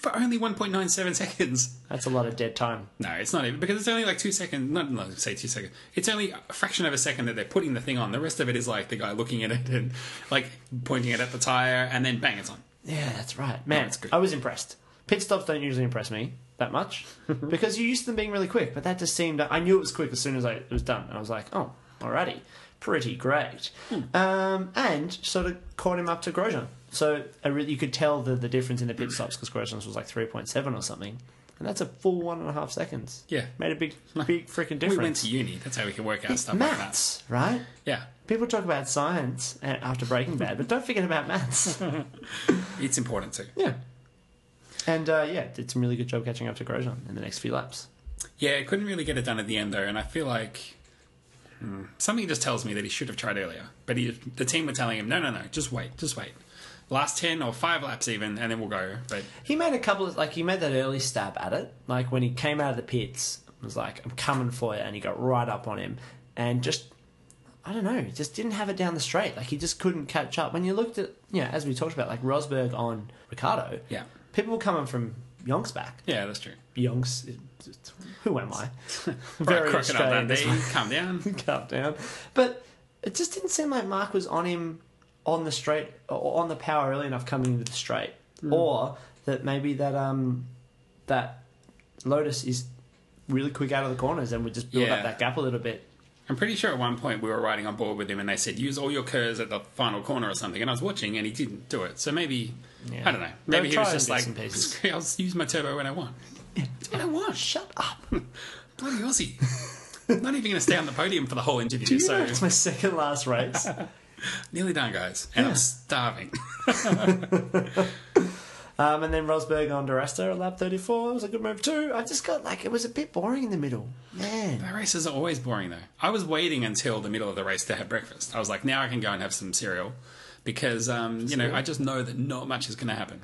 for only one point nine seven seconds. That's a lot of dead time. No, it's not even, because it's only like two seconds. Not, not say two seconds. It's only a fraction of a second that they're putting the thing on. The rest of it is like the guy looking at it and like pointing it at the tyre, and then bang, it's on. Yeah, that's right. Man, that's good. I was impressed. Pit stops don't usually impress me that much because you're used to them being really quick, but that just seemed... I knew it was quick as soon as I, it was done. And I was like, oh, alrighty. Pretty great. Hmm. Um, and sort of caught him up to Grosjean. So I really, you could tell the, the difference in the pit stops because Grosjean's was like three point seven or something. And that's a full one and a half seconds. Yeah. Made a big, big freaking difference. We went to uni. That's how we can work out It's stuff maths, right? like that. Yeah. People talk about science after Breaking Bad, but don't forget about maths. It's important too. Yeah. And, uh, yeah, did some really good job catching up to Grosjean in the next few laps. Yeah, couldn't really get it done at the end though, and I feel like hmm, something just tells me that he should have tried earlier. But he, the team were telling him, no, no, no, just wait, just wait. Last ten or five laps even, and then we'll go. But He made a couple of, like, he made that early stab at it. Like, when he came out of the pits, it was like, I'm coming for you, and he got right up on him. And just, I don't know, just didn't have it down the straight. Like, he just couldn't catch up. When you looked at, you know, as we talked about, like, Rosberg on Ricardo, yeah, people were coming from Yonks back. yeah, that's true. Yonks, who am I? Very Very crocodile Australian. Dundee, calm down. Calm down. But it just didn't seem like Mark was on him on the straight, or on the power early enough coming into the straight. Mm. Or that maybe that um that Lotus is really quick out of the corners and would just build Yeah. up that gap a little bit. I'm pretty sure at one point we were riding on board with him and they said, use all your curves at the final corner or something. And I was watching and he didn't do it. So maybe, Yeah. I don't know. Maybe he try was and just bits like, and pieces. I'll use my turbo when I want. That's what I want. Shut up. Bloody Aussie. I'm not even going to stay on the podium for the whole interview. Do you so know it's my second last race? nearly done, guys. And Yeah. I'm starving. Um, and then Rosberg on Durasta at lap thirty-four. It was a good move too. I just got like, it was a bit boring in the middle. Man. The races are always boring, though. I was waiting until the middle of the race to have breakfast. I was like, now I can go and have some cereal because, um, you know, I just know that not much is going to happen.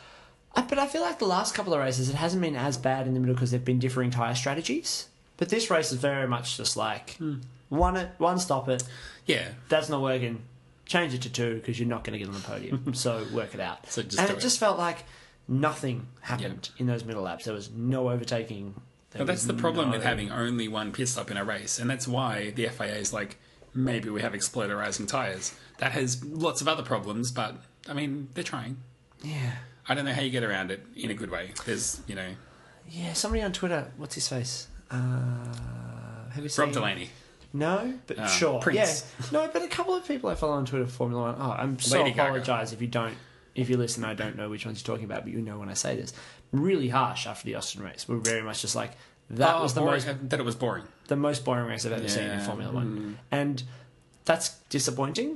Uh, But I feel like the last couple of races, it hasn't been as bad in the middle because there've been differing tyre strategies. But this race is very much just like, one it, one stop it, Yeah. that's not working, change it to two because you're not going to get on the podium. So work it out. So just and do it, it. just felt like nothing happened in those middle laps. There was no overtaking. There But that's was the problem no- with having only one pit stop in a race. And that's why the F I A is like, maybe we have exploderizing tyres. That has lots of other problems, but, I mean, they're trying. Yeah. I don't know how you get around it in a good way. There's, you know, Yeah, somebody on Twitter, what's his face? Uh, have you seen... Rob Delaney. No, but Uh, sure. Prince. Yeah. No, but a couple of people I follow on Twitter for Formula One. Oh, I'm so Lady Gaga. apologise if you don't, if you listen, I don't know which ones you're talking about, but you know when I say this. Really harsh after the Austin race. We're very much just like, that Oh, was the boring. most uh, That it was boring. the most boring race I've ever seen in Yeah. Formula One. And that's disappointing,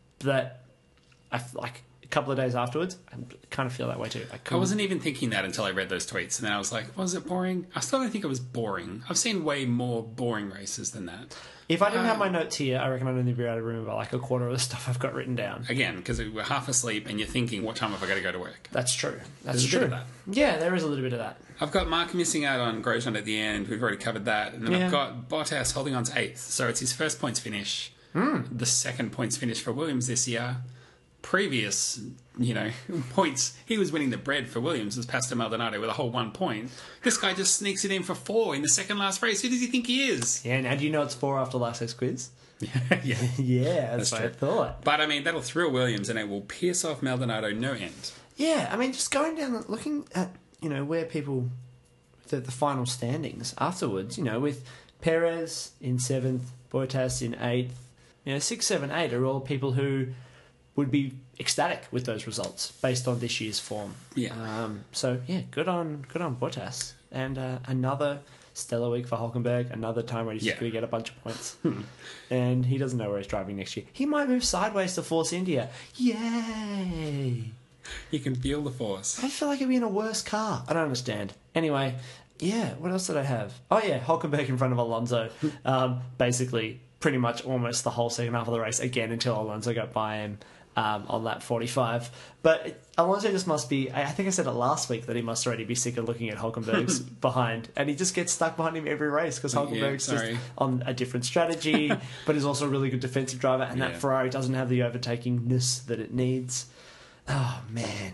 but I, f- like, a couple of days afterwards, I kind of feel that way too. I, I couldn't- wasn't even thinking that until I read those tweets. And then I was like, was it boring? I still don't think it was boring. I've seen way more boring races than that. If I didn't have Uh, my notes here, I reckon I'd only be able to remember like a quarter of the stuff I've got written down. Again, because we're half asleep and you're thinking, what time have I got to go to work? That's true. That's There's a true. bit of that. Yeah, there is a little bit of that. I've got Mark missing out on Grosjean at the end. We've already covered that. And then Yeah. I've got Bottas holding on to eighth. So it's his first points finish. Hmm. The second points finish for Williams this year. Previous, you know, points. He was winning the bread for Williams as Pastor Maldonado with a whole one point. This guy just sneaks it in for four in the second last race. Who does he think he is? Yeah, now do you know it's four after last week's quiz? yeah. Yeah, that's, That's what true. I thought. But I mean, that'll thrill Williams and it will pierce off Maldonado no end. Yeah, I mean, just going down, looking at, you know, where people, the, the final standings afterwards, you know, with Perez in seventh, Bottas in eighth, you know, six, seven, eight are all people who would be ecstatic with those results based on this year's form. Yeah. Um, so, yeah, good on good on Bottas. And uh, another stellar week for Hulkenberg, another time where he's Yeah. just going to get a bunch of points. And he doesn't know where he's driving next year. He might move sideways to Force India. Yay! You can feel the force. I feel like he'd be in a worse car. I don't understand. Anyway, yeah, what else did I have? Oh, yeah, Hulkenberg in front of Alonso. Um, basically, pretty much almost the whole second half of the race again until Alonso got by him um, on lap forty-five. But it, Alonso just must be... I I think I said it last week that he must already be sick of looking at Hulkenberg's behind. And he just gets stuck behind him every race because Hulkenberg's just sorry. on a different strategy, but is also a really good defensive driver. And Yeah. that Ferrari doesn't have the overtakingness that it needs. Oh, man.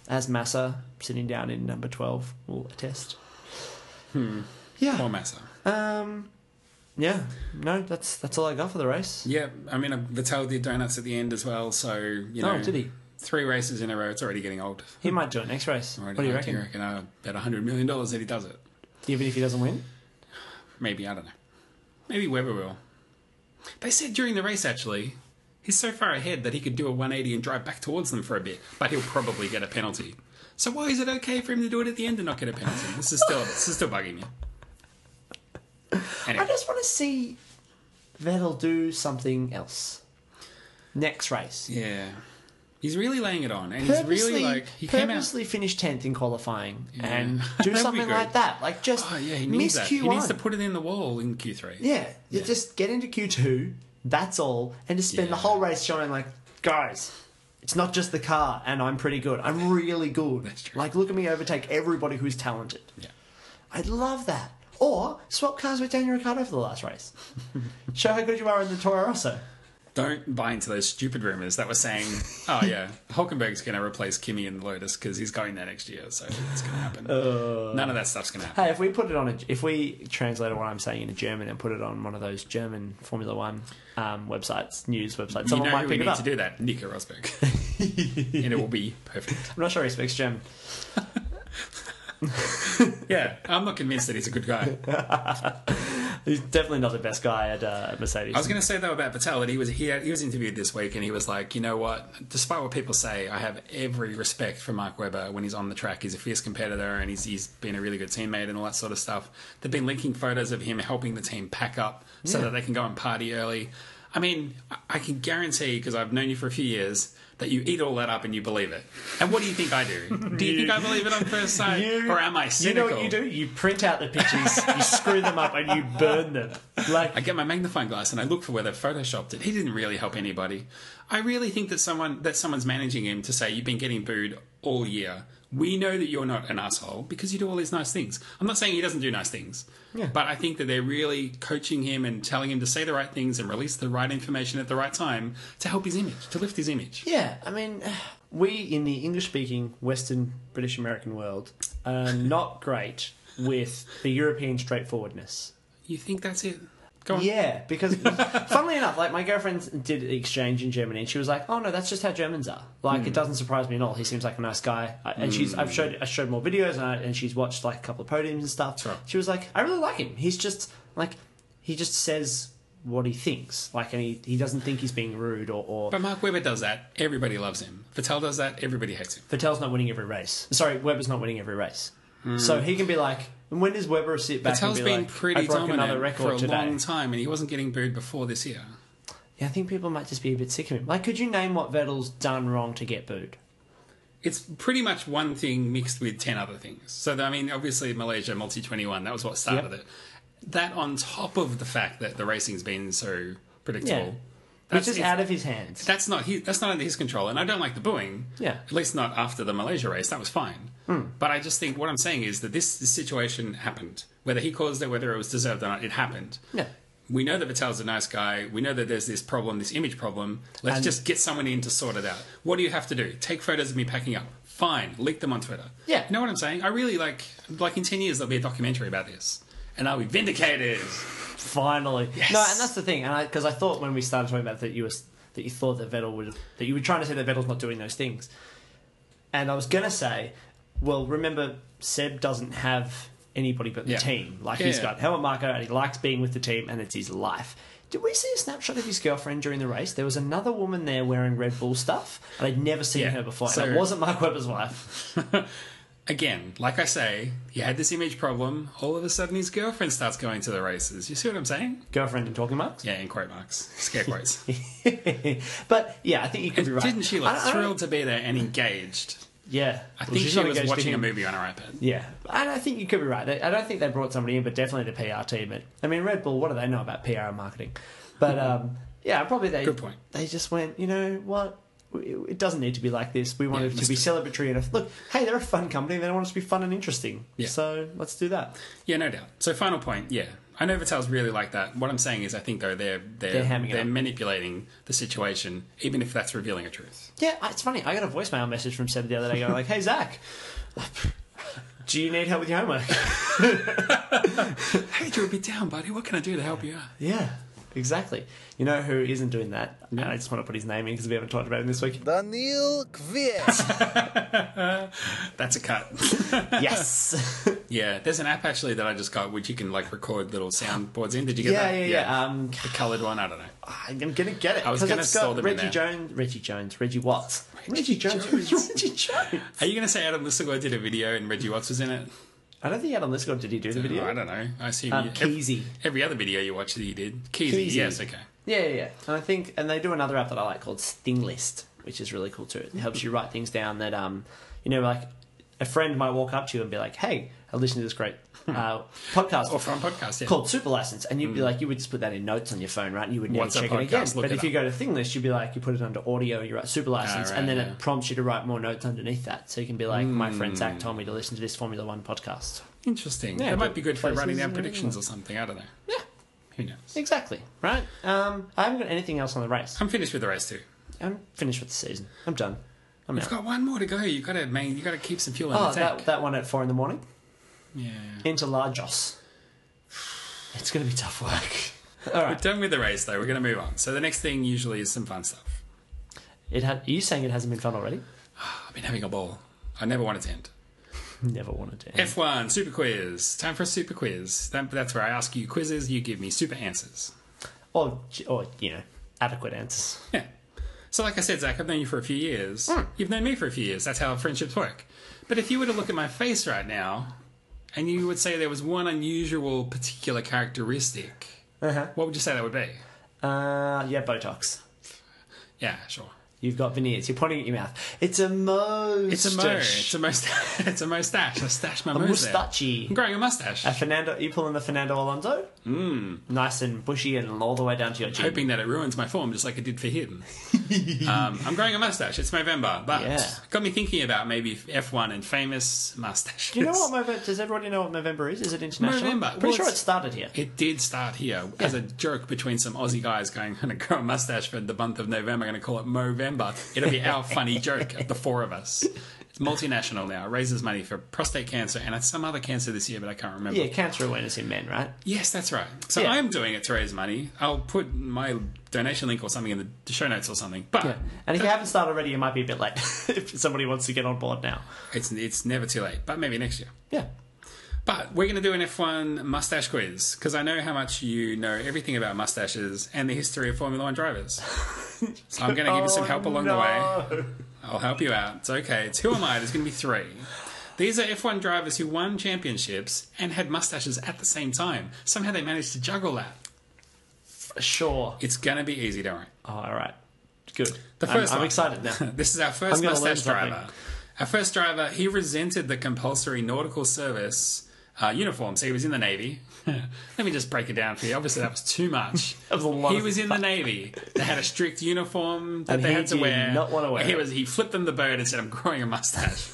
as Massa sitting down in number twelve will attest. Hmm. Yeah. Poor Massa. Um. Yeah. No, that's that's all I got for the race. Yeah, I mean, uh, Vettel did donuts at the end as well, so, you know. Oh, did he? Three races in a row, it's already getting old. He might do it next race. Already what do you old. reckon? You reckon uh, bet one hundred million dollars that he does it? Even if he doesn't win? Maybe, I don't know. Maybe Webber will. They said during the race, actually, he's so far ahead that he could do a one eighty and drive back towards them for a bit, but he'll probably get a penalty. So why is it okay for him to do it at the end and not get a penalty? This is still this is still bugging me. Anyway. I just want to see Vettel do something else. Next race. Yeah. He's really laying it on, and he's really like he came out. Purposely finish tenth in qualifying Yeah. and That'd do be something good. like that. Like just Oh yeah, he miss needs that. Q one. He needs to put it in the wall in Q three. Yeah, you Yeah. just get into Q two. That's all, and just spend the Yeah. whole race showing like, guys, it's not just the car, and I'm pretty good. I'm really good. That's true. Like, look at me overtake everybody who's talented. Yeah. I'd love that. Or swap cars with Daniel Ricciardo for the last race. Show how good you are in the Toro Rosso. Don't buy into those stupid rumours that were saying, oh yeah, Hulkenberg's going to replace Kimi in the Lotus because he's going there next year, so it's going to happen. Uh, None of that stuff's going to happen. Hey, if we put it on a, if we translated what I'm saying into German and put it on one of those German Formula One um, websites, news websites, You someone know might who we pick it need up. to do that? Nico Rosberg. And it will be perfect. I'm not sure he speaks German. Yeah, I'm not convinced that he's a good guy. He's definitely not the best guy at uh, Mercedes. I was going to say though about Vettel that he was he, had, he was interviewed this week and he was like, you know what? Despite what people say, I have every respect for Mark Webber when he's on the track. He's a fierce competitor and he's he's been a really good teammate and all that sort of stuff. They've been linking photos of him helping the team pack up so Yeah. that they can go and party early. I mean, I- I can guarantee because I've known you for a few years that you eat all that up and you believe it. And what do you think I do? Do you think I believe it on first sight, You- or am I You cynical? know what you do? You print out the pictures, you screw them up, and you burn them. Like I get my magnifying glass and I look for where they've photoshopped it. He didn't really help anybody. I really think that someone that someone's managing him to say you've been getting booed all year. We know that you're not an asshole because you do all these nice things. I'm not saying he doesn't do nice things, Yeah. but I think that they're really coaching him and telling him to say the right things and release the right information at the right time to help his image, to lift his image. Yeah, I mean, we in the English-speaking Western British American world are not great with the European straightforwardness. You think that's it? Go on. Yeah, because funnily enough, like my girlfriend did exchange in Germany, and she was like, "Oh no, that's just how Germans are." Like Hmm. it doesn't surprise me at all. He seems like a nice guy, I, and she's I've showed I showed more videos, and, I, and she's watched like a couple of podiums and stuff. Right. She was like, "I really like him. He's just like he just says what he thinks, like, and he, he doesn't think he's being rude or." or But Mark Webber does that. Everybody loves him. Vettel does that. Everybody hates him. Vettel's not winning every race. Sorry, Webber's not winning every race. So he can be like, when does Webber sit back Vettel's and be been like, pretty I broke another dominant record for a today? long time, and he wasn't getting booed before this year. Yeah, I think people might just be a bit sick of him. Like, could you name what Vettel's done wrong to get booed? It's pretty much one thing mixed with ten other things. So, I mean, obviously Malaysia Multi twenty-one, that was what started Yep. it. That on top of the fact that the racing's been so predictable. Yeah. That's, Which is it's- out of his hands. that's not his, that's not under his control, and I don't like the booing. Yeah. At least not after the Malaysia race. That was fine. But I just think what I'm saying is that this, this situation happened. Whether he caused it, whether it was deserved or not, it happened. Yeah. We know that Vettel's a nice guy. We know that there's this problem, this image problem. Let's And- just get someone in to sort it out. What do you have to do? Take photos of me packing up. Fine. Leak them on Twitter. Yeah. You know what I'm saying? I really like, like in ten years, there'll be a documentary about this. And I'll be vindicated. Finally. Yes. No, and that's the thing. And because I, I thought when we started talking about that, you were that you thought that Vettel would that you were trying to say that Vettel's not doing those things. And I was gonna say, well, remember Seb doesn't have anybody but the Yeah. team. Like Yeah, he's yeah. got Helmut Marko, and he likes being with the team, and it's his life. Did we see a snapshot of his girlfriend during the race? There was another woman there wearing Red Bull stuff, and I'd never seen Yeah. her before. So- and it wasn't Mark Webber's wife. Again, like I say, he had this image problem. All of a sudden, his girlfriend starts going to the races. You see what I'm saying? Girlfriend in talking marks. Yeah, in quote marks. Scare quotes. But yeah, I think you could be right. Didn't she look I- I don't- thrilled to be there and engaged? Yeah, I Well, think she's she not was engaged to watching a him. movie on her iPad. Yeah, and I think you could be right. They- I don't think they brought somebody in, but definitely the P R team. But I mean, Red Bull, what do they know about P R and marketing? But um, yeah, probably they. Good point. They just went, you know what? it, it doesn't need to be like this. We want Yeah, it to let's be do- celebratory enough. Look, hey, they're a fun company. They want us to be fun and interesting. Yeah. So let's do that. Yeah, no doubt. So final point, yeah. I know Vattel's really like that. What I'm saying is I think, though, they're they're, They're hamming it they're up. manipulating the situation, even if that's revealing a truth. Yeah, it's funny. I got a voicemail message from Seb the other day going like, hey, Zach, do you need help with your homework? Hey, you're a bit down, buddy. What can I do to help you out? Yeah, exactly. You know who isn't doing that? And I just want to put his name in because we haven't talked about him this week. Daniil Kvyat. That's a cut. Yes. Yeah, there's an app actually that I just got which you can like record little soundboards in. Did you get yeah, that? yeah, yeah. Um, The coloured one, I don't know. I'm going to get it. I was 'cause gonna it's store got them in Reggie there. Jones, Reggie Jones, Reggie Watts. Reggie, Jones. Jones. Reggie Jones. Are you going to say Adam Lissigor did a video and Reggie Watts was in it? I don't think Adam Liscott did he do the video? I don't know. I assume Um, you, every, Keezy. every other video you watch that he did. Keezy, Keezy. yes, okay. Yeah, yeah, yeah. And I think, and they do another app that I like called Sting List, which is really cool too. It helps you write things down that, um, you know, like a friend might walk up to you and be like, "Hey, I listened to this great uh, podcast Or from podcast, yeah. called Super License," and you'd be like, you would just put that in notes on your phone, right? And you would never What's a check it again. podcast? Look But it if you up. go to Thing List, you'd be like, you put it under audio, you write Super License, right, and then yeah. it prompts you to write more notes underneath that. So you can be like, "My friend Zach told me to listen to this Formula One podcast." Interesting. Yeah, that might but be good for places writing down and predictions everything. or something. I don't know. Yeah, Who knows? exactly. Right. Um, I haven't got anything else on the race. I'm finished with the race too. I'm finished with the season. I'm done. I'm You've out. got one more to go. You got to, man. You got to keep some fuel in Oh, the tank. that, that one at four in the morning. Yeah. Into Lagos. It's going to be tough work. All We're right. done with the race though. We're going to move on. So the next thing usually is some fun stuff. It had. Are you saying it hasn't been fun already? I've been having a ball. I never want it to end. Never wanted to. F one super quiz. Time for a super quiz. That, that's where I ask you quizzes. You give me super answers. Or, or you know, adequate answers. Yeah. So like I said, Zach, I've known you for a few years. Mm. You've known me for a few years. That's how friendships work. But if you were to look at my face right now, and you would say there was one unusual particular characteristic, Uh-huh. what would you say that would be? Uh, yeah, Botox. Yeah, sure. You've got veneers. You're pointing at your mouth. It's a mustache. It's a mo. It's a mustache. It's a mustache. I stashed my A moustache. mustache. I'm growing a mustache. A Fernando. You pulling the Fernando Alonso? Mm. Nice and bushy and all the way down to your chin. Hoping that it ruins my form just like it did for him. um, I'm growing a mustache. It's November, but Yeah. it got me thinking about maybe F one and famous mustaches. Do you know what November? Does everybody know what November is? Is it international? November. Pretty Well, sure it it's- started here. It did start here as a joke between some Aussie guys going, I'm going to grow a mustache for the month of November. I'm going to call it Movember. It'll be our funny joke, the four of us. It's multinational now. It raises money for prostate cancer and some other cancer this year, but I can't remember. Yeah, cancer awareness in men, right? Yes, that's right. So Yeah. I'm doing it to raise money. I'll put my donation link or something in the show notes or something. But Yeah. And if you haven't started already, you might be a bit late if somebody wants to get on board now. it's it's never too late. But maybe next year. Yeah. But we're going to do an F one mustache quiz because I know how much you know everything about mustaches and the history of Formula One drivers. So I'm going to give you some help along the way. I'll help you out. It's okay. It's who am I? There's going to be three. These are F one drivers who won championships and had mustaches at the same time. Somehow they managed to juggle that. Sure. It's going to be easy, don't worry. Oh, all right. Good. The I'm- first I'm, one. excited now. This is our first I'm gonna learn mustache something. driver. Our first driver, he resented the compulsory nautical service uh, uniform. So he was in the Navy. Let me just break it down for you. Obviously, that was too much. That was a lot He of was in the Navy. They had a strict uniform that And they he had to did wear. not wanna wear he it. was. He flipped them the bird and said, "I'm growing a mustache."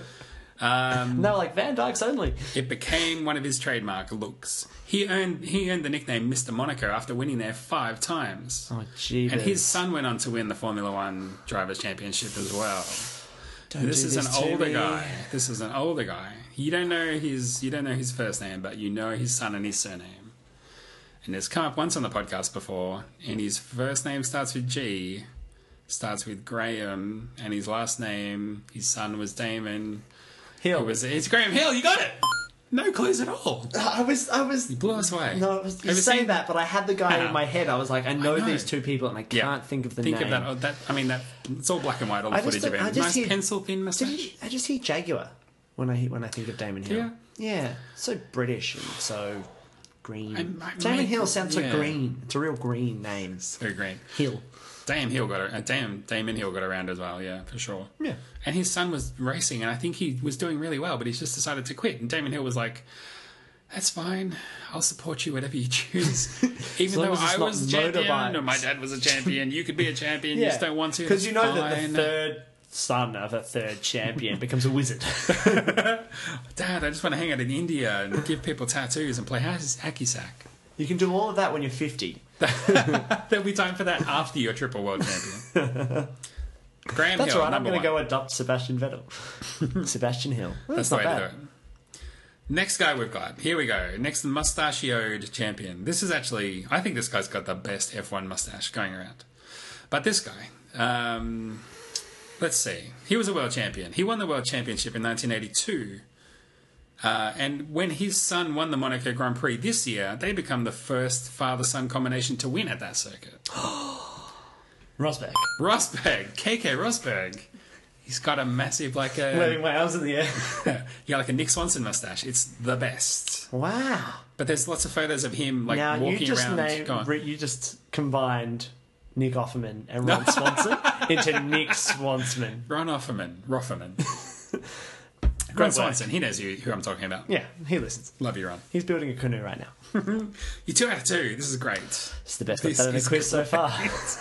And they were like, Van Dykes only. It became one of his trademark looks. He earned he earned the nickname Mister Monaco after winning there five times. Oh, gee. And his son went on to win the Formula One Drivers' Championship as well. This do is this an to older me. guy. This is an older guy. You don't know his you don't know his first name, but you know his son and his surname. And it's come up once on the podcast before, and his first name starts with G, starts with Graham, and his last name, his son was Damon. Hill. It was it's Graham Hill. You got it. No clues at all. I was, I was. You blew us away. No, it was, you Have you say seen- that, but I had the guy Hannah. in my head. I was like, I know, know. these two people, and I can't Yeah. think of the Think name. of that. Oh, that. I mean, that. It's all black and white. All the I just footage of don't- I him. just Nice hear- pencil thin Did mustache. you, I just hear Jaguar when I when I think of Damon Hill. Yeah. Yeah, so British and so green. I- I- Damon mate, Hill sounds yeah. so green. It's a real green name. Very green. Hill. Damon Hill got a, uh, Dam, Damon Hill got around as well, yeah, for sure. Yeah. And his son was racing, and I think he was doing really well, but he's just decided to quit. And Damon Hill was like, That's fine. I'll support you whatever you choose. Even long though as it's I not was champion, motorbikes. or my dad was a champion, you could be a champion. You just don't want to. Because you know that Fine. the third son of a third champion becomes a wizard. Dad, I just want to hang out in India and give people tattoos and play hacky sack. You can do all of that when you're fifty. There'll be time for that after you're triple world champion. Graham That's Hill, right. I'm number going to one. go adopt Sebastian Vettel. Sebastian Hill. Well, That's that's the not way to bad. do it. Next guy we've got. Here we go. Next, the mustachioed champion. This is actually, I think this guy's got the best F one mustache going around. But this guy, um, let's see. He was a world champion. He won the world championship in nineteen eighty-two. Uh, and when his son won the Monaco Grand Prix this year, they become the first father-son combination to win at that circuit. Rosberg. Rosberg, K K Rosberg. He's got a massive, like a, Waving my arms in the air. yeah, like a Nick Swanson mustache. It's the best. Wow. But there's lots of photos of him like Now, you walking just around. named, Go on. re- you just combined Nick Offerman and Ron Swanson into Nick Swansman. Ron Offerman, Rofferman. Great Ron work. Swanson. He knows who, who I'm talking about. Yeah, he listens. Love you, Ron. He's building a canoe right now. You two out of two. This is great. It's the best I've This done in a is quiz so far.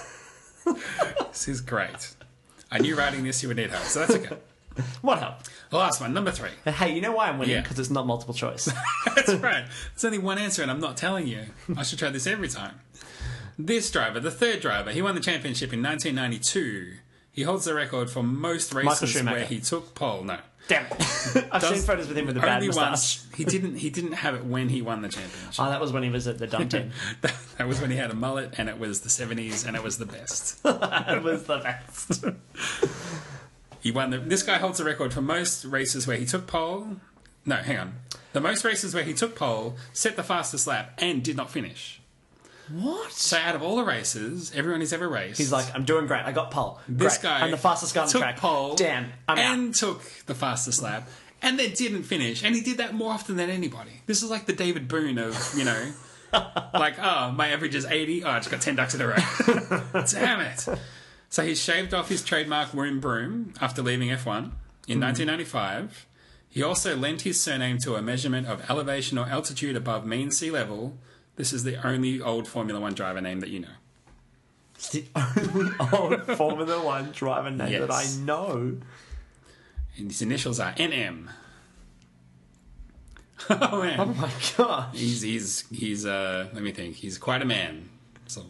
This is great. I knew writing this you would need help, so that's okay. What help? The last one, number three. Hey, you know why I'm winning? Yeah. Because it's not multiple choice. That's right. There's only one answer, and I'm not telling you. I should try this every time. This driver, the third driver, he won the championship in nineteen ninety-two. He holds the record for most Michael races Schumacher. where he took pole. No. Damn it. I've Does- seen photos with him with a bad Only moustache. once. He didn't. He didn't have it when he won the championship. Oh, that was when he was at the dump team. that, that was when he had a mullet, and it was the seventies, and it was the best. That was the best. He won. The, this guy holds the record for most races where he took pole. No, hang on. The most races where he took pole, set the fastest lap, and did not finish. What? So out of all the races, everyone he's ever raced, He's like, I'm doing great. I got pole. this Great. guy I'm the fastest guy on the took track. pole, Damn. I'm and out. took the fastest lap, and then didn't finish. And he did that more often than anybody. This is like the David Boone of, you know, like, oh, my average is eighty. Oh, I just got ten ducks in a row. Damn it. So he shaved off his trademark Vroom Broom after leaving F one in nineteen ninety-five. He also lent his surname to a measurement of elevation or altitude above mean sea level. This is the only old Formula One driver name that you know. It's the only old Formula One driver name Yes. that I know. And his initials are N M. Oh man. Oh my gosh. He's he's he's uh let me think. He's quite a man. So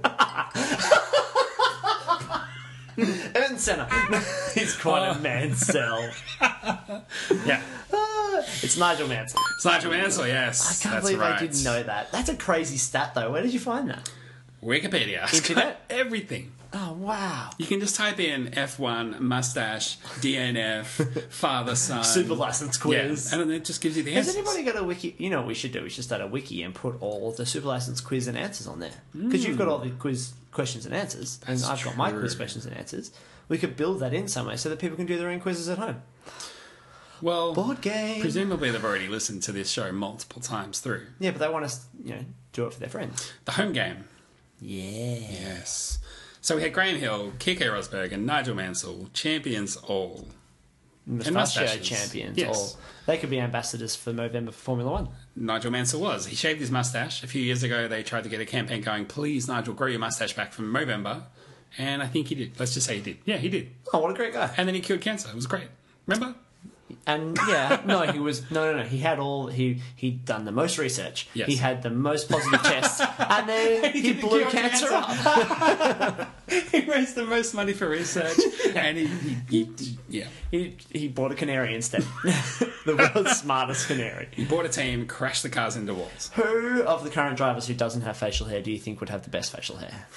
Ayrton Senna. He's quite a man cell. yeah. It's Nigel Mansell. It's Nigel Mansell, yes. I can't that's believe right. I didn't know that. That's a crazy stat, though. Where did you find that? Wikipedia. It's Internet? got everything. Oh, wow. You can just type in F one, mustache, D N F, father, son. Super license quiz. Yeah, and then it just gives you the Has answers. anybody got a wiki? You know what we should do? We should start a wiki and put all of the super license quiz and answers on there. Because you've got all the quiz questions and answers, and That's I've got my true. quiz questions and answers. We could build that in some way so that people can do their own quizzes at home. Well, Board game. presumably they've already listened to this show multiple times through. Yeah, but they want us, you know, do it for their friends. The home game. Yeah. Yes. So we had Graham Hill, K K Rosberg, and Nigel Mansell, champions all. Mustachio mustaches. champions. Yes. All. They could be ambassadors for Movember for Formula One. Nigel Mansell was. He shaved his mustache. A few years ago, they tried to get a campaign going, please, Nigel, grow your mustache back from Movember. And I think he did. Let's just say he did. Yeah, he did. Oh, what a great guy. And then he cured cancer. It was great. Remember? And yeah, no, he was no, no, no. He had all he he'd done the most research. Yes. He had the most positive tests, and then he, didn't blew cure cancer, cancer. up. He raised the most money for research. And he, he, he, yeah. He he bought a canary instead, the world's smartest canary. He bought a team, crashed the cars into walls. Who of the current drivers who doesn't have facial hair do you think would have the best facial hair?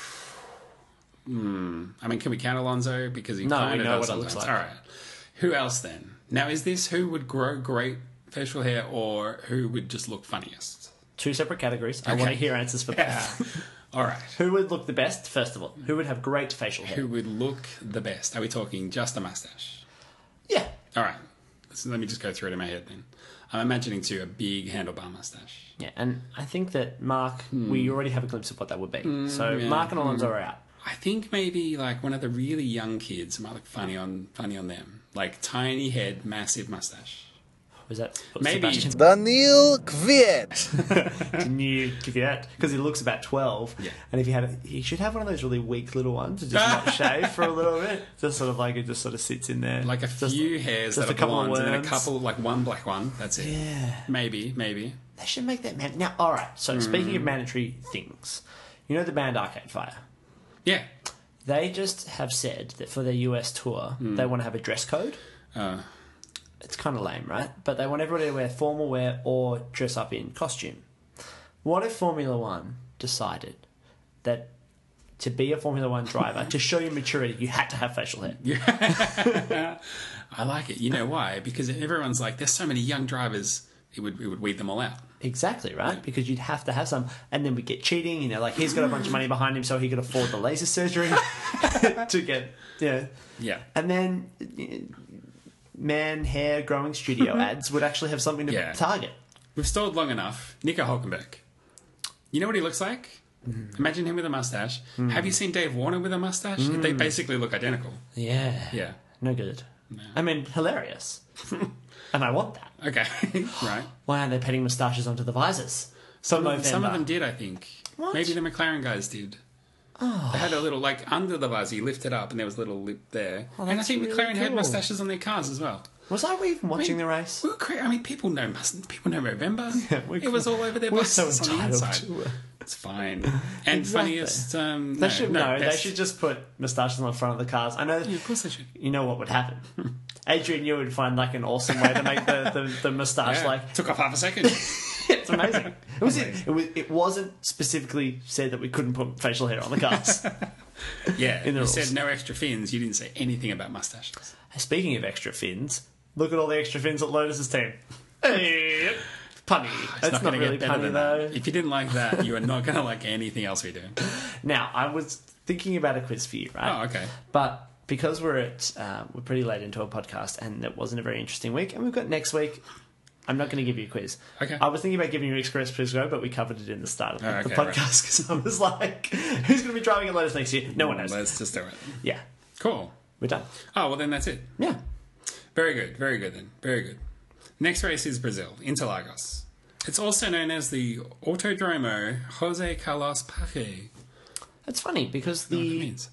I mean, can we count Alonso? Because he No, kind we of know does what it looks sometimes. like. All right. Who else then? Now, is this who would grow great facial hair or who would just look funniest? Two separate categories. I Okay. want to hear answers for both. All right. Who would look the best? First of all, who would have great facial hair? Who would look the best? Are we talking just a mustache? Yeah. All right. So let me just go through it in my head then. I'm imagining too a big handlebar mustache. Yeah, and I think that Mark, we already have a glimpse of what that would be. so yeah. Mark and Alonso are out. I think maybe like one of the really young kids might look funny on funny on them. Like tiny head, massive mustache. Was that Maybe. Sebastian? Daniil Kvyat. New Kvyat, because he looks about twelve. Yeah. And if he had, a, he should have one of those really weak little ones, to just not shave for a little bit, just sort of like it just sort of sits in there, Like a Just- few hairs just that a are couple of blonde, and then a worms. couple, like one black one. That's it. Yeah. Maybe, maybe. They should make that man. Now, all right. So speaking Hmm. of mandatory things, you know the band Arcade Fire. Yeah. They just have said that for their U S tour, they want to have a dress code. Uh, It's kind of lame, right? But they want everybody to wear formal wear or dress up in costume. What if Formula One decided that to be a Formula One driver, to show your maturity, you had to have facial hair? I like it. You know why? Because everyone's like, there's so many young drivers. It would it would weed them all out. Exactly, right? Because you'd have to have some. And then we get cheating, you know, like he's got a bunch of money behind him so he could afford the laser surgery to get, yeah. Yeah. And then uh, man hair growing studio ads would actually have something to Yeah. target. We've stalled long enough. Nico Hulkenberg. You know what he looks like? Mm. Imagine him with a mustache. Have you seen Dave Warner with a mustache? They basically look identical. Yeah. Yeah. No good. I mean, hilarious. And I want that. Okay. Right. Why aren't they petting moustaches onto the visors? Some For of, some of November. them did, I think. What? Maybe the McLaren guys did. Oh. They had a little, like, under the visor, you lift it up, and there was a little lip there. Oh, and I that's think really McLaren had cool. mustaches on their cars as well. Was I even watching I mean, the race? We were cra- I mean, people know must people know November. we- it was all over their We're so buses on the entitled inside. to it. It's fine. And Exactly. funniest, um, They no, should no, no, they best- should just put moustaches on the front of the cars. I know. Yeah, of course they should. You know what would happen? Adrian, you would find like an awesome way to make the, the, the moustache Yeah, like took off half a second. it's amazing. It was it, it was it wasn't specifically said that we couldn't put facial hair on the cars. Yeah, In the you rules. said no extra fins. You didn't say anything about mustaches. Speaking of extra fins, look at all the extra fins at Lotus's team. Hey, punny. It's That's not, gonna really get better punny than though. that. If you didn't like that, you are not going to like anything else we do. Now, I was thinking about a quiz for you, right? Oh, okay. But because we're at uh, we're pretty late into a podcast, and it wasn't a very interesting week, and we've got next week. I'm not going to give you a quiz. Okay. I was thinking about giving you Express Quiz Go, but we covered it in the start of the, Oh, the okay, right. podcast because I was like, "Who's going to be driving at Lotus next year?" No one knows. Let's just do it. Yeah, Cool. we're done. Oh, well, then that's it. Yeah, Very good. Very good, then. Very good. Next race is Brazil, Interlagos. It's also known as the Autodromo Jose Carlos Pache. that's funny because I don't know what it the means.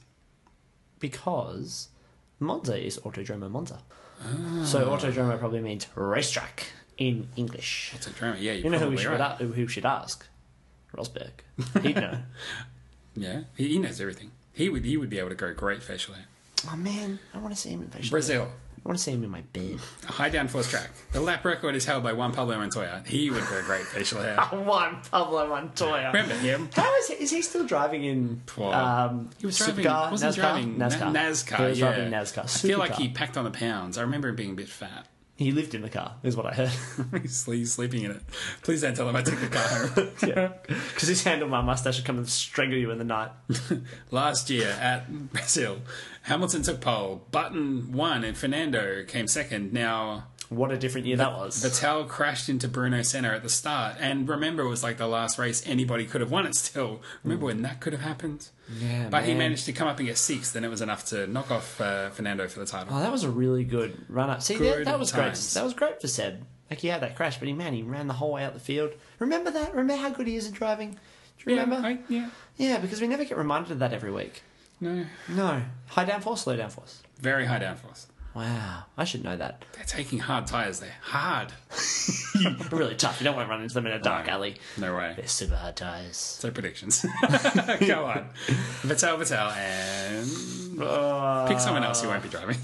because Monza is Autodromo Monza, Ah. so Autodromo probably means racetrack in English. Autodromo, yeah, you're You know who we probably should right. a- who should ask? Rosberg. He'd know. Yeah, he, he knows everything. He would he would be able to grow great facial hair. Oh man, I want to see him in facial. Brazil, I want to see him in my bed. a high downforce track. The lap record is held by Juan Pablo Montoya. He would grow great facial hair. One Pablo Montoya. Remember him? How is he, is he still driving in? Well, Um, He was driving. Supercar, wasn't NASCAR? driving Na- NASCAR. NASCAR. He was yeah. driving NASCAR. I feel like Supercar. he packed on the pounds. I remember him being a bit fat. He lived in the car, is what I heard. he's, he's sleeping in it. Please don't tell him I took the car home. Yeah, because his handlebar mustache would come and strangle you in the night. Last year at Brazil, Hamilton took pole, Button won, and Fernando came second. Now, What a different year that was. Vettel crashed into Bruno Senna at the start. And remember, it was like the last race anybody could have won it still. Remember when that could have happened? Yeah, But he man. managed to come up and get sixth, and it was enough to knock off uh, Fernando for the title. Oh, that was a really good run up. See, that, Good that was great. times. That was great for Seb. Like he had that crash, but he man, he ran the whole way out the field. Remember that? Remember how good he is at driving? Do you remember? Yeah, I, yeah. Yeah, because we never get reminded of that every week. No. No, high downforce, low downforce. Very high downforce. Wow, I should know that. They're taking hard tyres there. Hard. Really tough. You don't want to run into them in a dark No. alley. No way. They're super hard tires. So predictions. Go on. Vettel, Vettel, and pick someone else who won't be driving.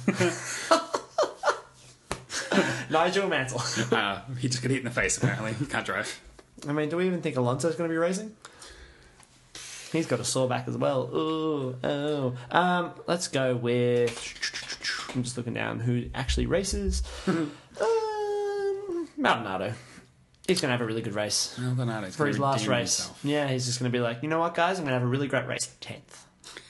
Nigel Mansell. uh, he just got hit in the face, apparently. He can't drive. I mean, do we even think Alonso's going to be racing? He's got a sore back as well. Ooh, oh. Um, let's go with. I'm just looking down who actually races. um, Maldonado. He's going to have a really good race Maldonado's for his gonna last redeem race. himself. Yeah, he's just going to be like, you know what, guys? I'm going to have a really great race. Tenth.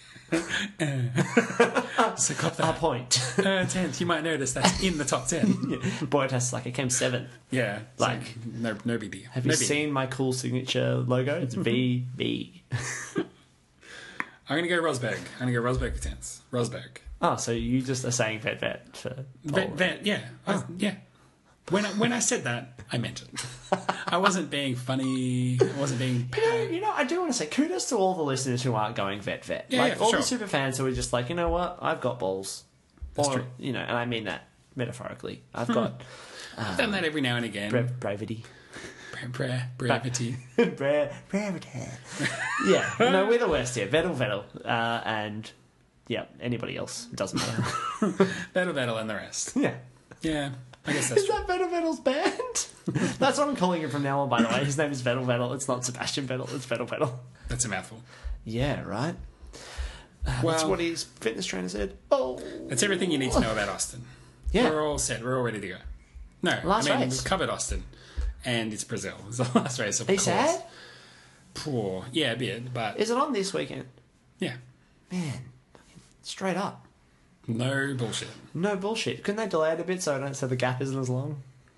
So got A that. point. Uh, tenth. You might notice that's in the top ten. Bottas, like, it came seventh. Yeah. Like- Like, no, no big deal. Have no you big seen my cool signature logo? It's V B. deal. I'm going to go Rosberg. I'm going to go Rosberg for tenth. Rosberg. Oh, so you just are saying vet vet for Vet, vet, yeah. I- Oh. yeah. When I, when I said that, I meant it. I wasn't being funny. I wasn't being. You know, you know, I do want to say kudos to all the listeners who aren't going vet vet. Yeah, like yeah, for all sure. the super fans who are just like, you know what, I've got balls. That's or, true. You know, and I mean that metaphorically. I've got I've done that every now and again. bra- bravity. Bra- bra- Brevity. Bra- bravity. Yeah, no, we're the worst here. Vettel, Vettel, uh, and yeah, anybody else it doesn't matter. Battle, battle, and the rest. Yeah. Yeah, I guess that's Is true. that Vettel Vettel's band? That's what I'm calling him from now on, by the way. His name is Vettel Vettel. It's not Sebastian Vettel, it's Vettel Vettel. That's a mouthful. Yeah, right? Uh, Well- that's what his fitness trainer said. Oh. That's everything you need to know about Austin. Yeah. We're all set. We're all ready to go. No, Last I mean, race. we've covered Austin. And it's Brazil. It's the last race, of Are you course. sad? Poor. Yeah, a bit, but Is it on this weekend? yeah. Man, straight up. No bullshit. No bullshit. Couldn't they delay it a bit so, I don't, so the gap isn't as long?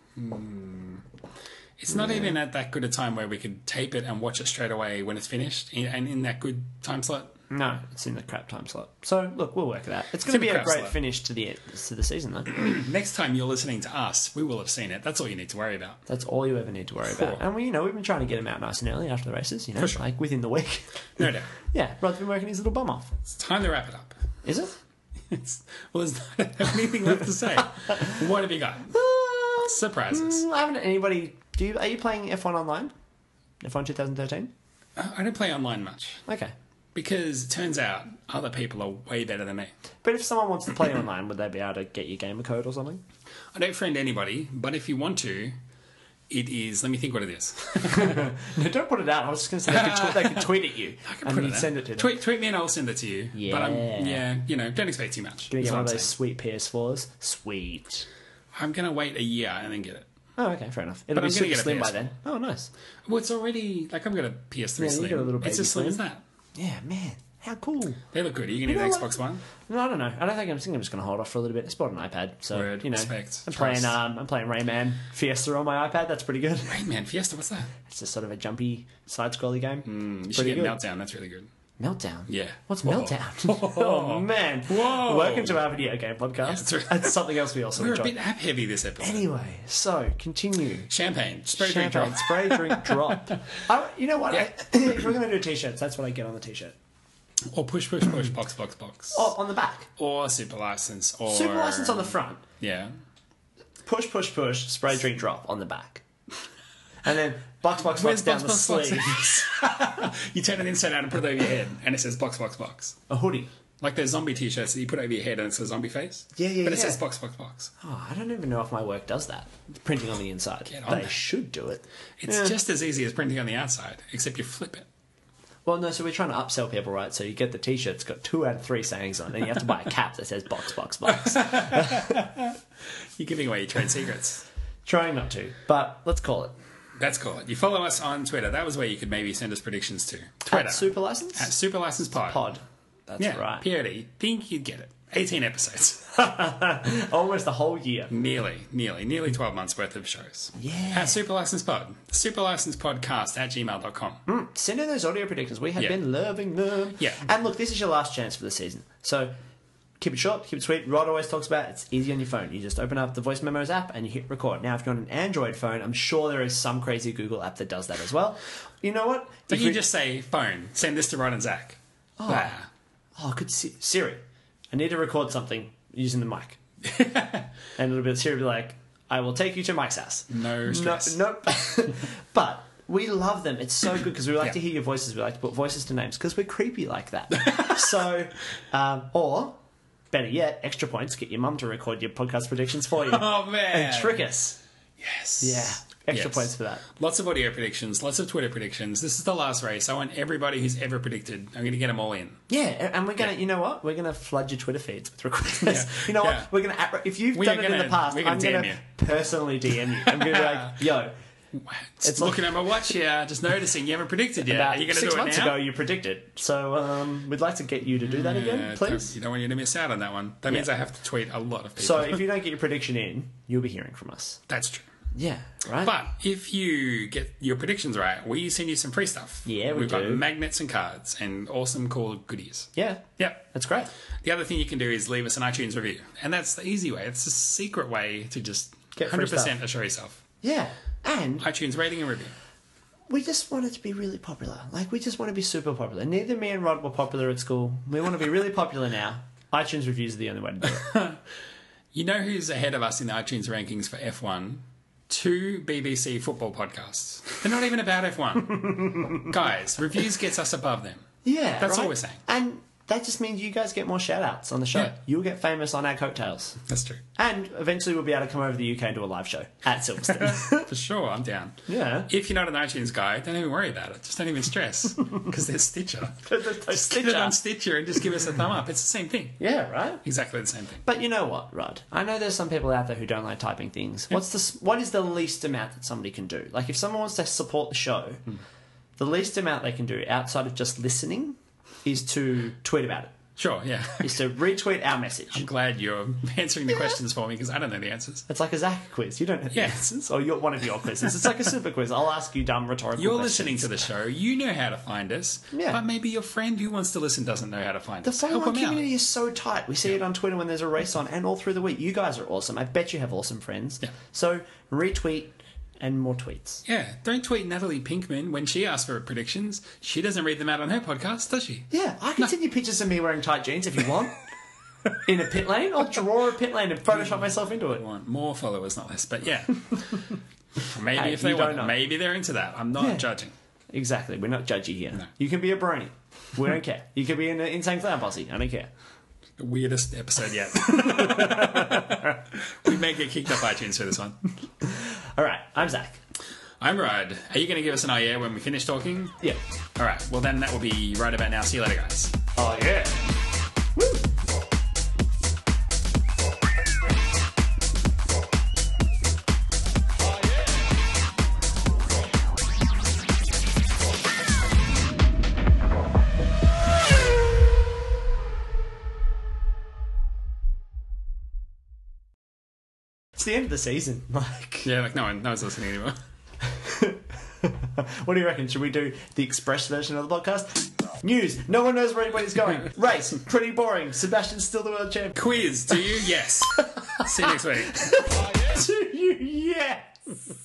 It's not even at that good a time where we could tape it and watch it straight away when it's finished in, and in that good time slot. No, it's in the crap time slot. So, look, we'll work it out. It's going in to be the a crap great slot. finish to the to the season, though. Next time you're listening to us, we will have seen it. That's all you need to worry about. That's all you ever need to worry about. And, we, you know, we've been trying to get him out nice and early after the races, you know, For sure. like within the week. No doubt. Yeah, Rod's been working his little bum off. It's time to wrap it up. Is it? It's, well, there's not anything left to say. What have you got? Surprises. Mm, I haven't anybody... Do you, are you playing F one online? F one twenty thirteen? Uh, I don't play online much Okay. because it turns out other people are way better than me. But if someone wants to play online, would they be able to get your gamer code or something? I don't friend anybody, but if you want to, it is. Let me think what it is. No, don't put it out. I was just going to say they could, tw- they could tweet at you I can and put you'd it send out. it to them. Tweet, tweet me and I'll send it to you. But I'm, Yeah. yeah, you know, don't expect too much. Gonna is get what one I'm of those saying. sweet P S fours? Sweet. I'm going to wait a year and then get it. Oh, okay, fair enough. It'll But be I'm super gonna get a slim P S by then. Oh, nice. Well, it's already like I've got a P S three Yeah, you Slim. got a little it's baby as slim slim. as that. Yeah, man. How cool. They look good. Are you going to You get know an Xbox One? No, I don't know. I don't think I'm thinking I'm just going to hold off for a little bit. I bought an iPad, so Word, you know, respect, I'm playing. trust. Um, I'm playing Rayman Fiesta on my iPad. That's pretty good. Rayman Fiesta, what's that? It's just sort of a jumpy side-scrolly game. Mm, you should Pretty get good. Meltdown. That's really good. Meltdown. Yeah. What's Whoa. Meltdown? oh man. Whoa. Welcome to our video game podcast. that's right. That's something else we also We're a enjoy. bit app heavy this episode. Anyway, so continue. Champagne, spray drink Champagne, drop. spray, drink, drop. I, you know what? Yeah. I, if we're going to do t-shirts, that's what I get on the t-shirt. Or push, push, push, box, box, box. Oh, on the back. Or super license. Or Super license on the front. Yeah. Push, push, push. Spray, drink, drop on the back. And then box, box, box Where's down box, the box, sleeve. box? You turn it inside out and put it over your head, and it says box, box, box. A hoodie. Like those zombie t-shirts that you put over your head and it's a zombie face. Yeah, yeah, But it yeah. says box, box, box. Oh, I don't even know if my work does that. Printing on the inside. Get on They that. should do it. It's Yeah. just as easy as printing on the outside, except you flip it. Well, no, so we're trying to upsell people, right? So you get the t-shirt, it's got two out of three sayings on it, and you have to buy a cap that says box, box, box. You're giving away your trade secrets. Trying not to, but let's call it. That's cool. You follow us on Twitter. That was where you could maybe send us predictions to. Twitter. At Super License? At Super License Pod. Pod. That's Yeah, right. P O D. Think you'd get it. eighteen episodes. Almost the whole year. nearly, nearly, nearly twelve months worth of shows. Yeah. At Super License Pod. Super License Podcast at gmail dot com. Send in those audio predictions. We have Yeah. been loving them. Yeah. And look, this is your last chance for the season. So keep it short, keep it sweet. Rod always talks about it's easy on your phone. You just open up the Voice Memos app and you hit record. Now, if you're on an Android phone, I'm sure there is some crazy Google app that does that as well. You know what? Don't If you we- just say, phone, send this to Ron and Zach? Oh. Bah. Oh, I could see Siri. I need to record something using the mic. And it'll be Siri will be like, I will take you to Mike's house. No stress. No, nope. But we love them. It's so good because we like Yeah. to hear your voices. We like to put voices to names because we're creepy like that. so, um, or better yet, extra points. Get your mum to record your podcast predictions for you Oh, man. and trick us. Yes. Yeah, extra Yes. points for that. Lots of audio predictions, lots of Twitter predictions. This is the last race. I want everybody who's ever predicted. I'm going to get them all in. Yeah, and we're gonna, you know what? We're gonna flood your Twitter feeds with requests. Yeah. You know Yeah. what? We're gonna if you've We done are it in gonna- the past, we're gonna I'm D M gonna you. personally D M you. I'm gonna be like, yo, It's It's looking at my watch here, just noticing you haven't predicted yet. about Are you going to six do it months now? ago you predicted. So um, we'd like to get you to do that again, Yeah, please. You don't want you to miss out on that one. That means Yeah. I have to tweet a lot of people. So if you don't get your prediction in, you'll be hearing from us. That's true. Yeah, right. But if you get your predictions right, we send you some free stuff. Yeah, we We've got do. magnets and cards and awesome cool goodies. yeah, Yep. that's great. The other thing you can do is leave us an iTunes review. And that's the easy way. It's a secret way to just Get free one hundred percent stuff. assure yourself. Yeah. And iTunes rating and review. we just want it to be really popular. Like, we just want to be super popular. Neither me and Rod were popular at school. We want to be really popular now. iTunes reviews are the only way to do it. You know who's ahead of us in the iTunes rankings for F one? Two B B C football podcasts. They're not even about F one. Guys, reviews gets us above them. Yeah, That's right? all we're saying. And that just means you guys get more shout-outs on the show. Yeah. You'll get famous on our coattails. That's true. And eventually we'll be able to come over to the U K and do a live show at Silverstone. For sure, I'm down. Yeah. If you're not an iTunes guy, don't even worry about it. Just don't even stress. Because there's Stitcher. There's no Just get it on Stitcher and just give us a thumb up. It's the same thing. Yeah, right? Exactly the same thing. But you know what, Rod? I know there's some people out there who don't like typing things. What's the s- what is the least amount that somebody can do? Like, if someone wants to support the show, Hmm. the least amount they can do outside of just listening is to tweet about it. Sure, yeah. Is to retweet our message. I'm glad you're answering the questions for me because I don't know the answers. It's like a Zach quiz. You don't know the Yeah. answers. Or you're one of your quizzes. It's like a super quiz. I'll ask you dumb rhetorical You're questions. listening to the show. You know how to find us. Yeah. But maybe your friend who wants to listen doesn't know how to find The us. phone Help line them out. community is so tight. We see it on Twitter when there's a race on and all through the week. You guys are awesome. I bet you have awesome friends. Yeah. So retweet and more tweets. Yeah, don't tweet Natalie Pinkman when she asks for predictions. She doesn't read them out on her podcast, does she? Yeah, I can send you pictures of me wearing tight jeans if you want. In a pit lane. I'll draw a pit lane and Photoshop myself into I it. want more followers, not less. But yeah, maybe Hey, if they you don't want, know. maybe they're into that. I'm not Yeah. judging. Exactly. We're not judgy here. No. You can be a brony. We don't care. You can be in the Insane Clown Posse. I don't care. The weirdest episode yet. We may get kicked off iTunes for this one. All right. I'm Zach. I'm Rod. Are you going to give us an oh yeah when we finish talking? Yeah. All right. Well, then that will be right about now. See you later, guys. Oh, yeah. Woo. It's the end of the season. Like, Yeah, like no one, no one's listening anymore. what do you reckon? Should we do the express version of the podcast? News. No one knows where anybody's going. Race. Pretty boring. Sebastian's still the world champion. Quiz. Do you? Yes. See you next week. Do you? Yes.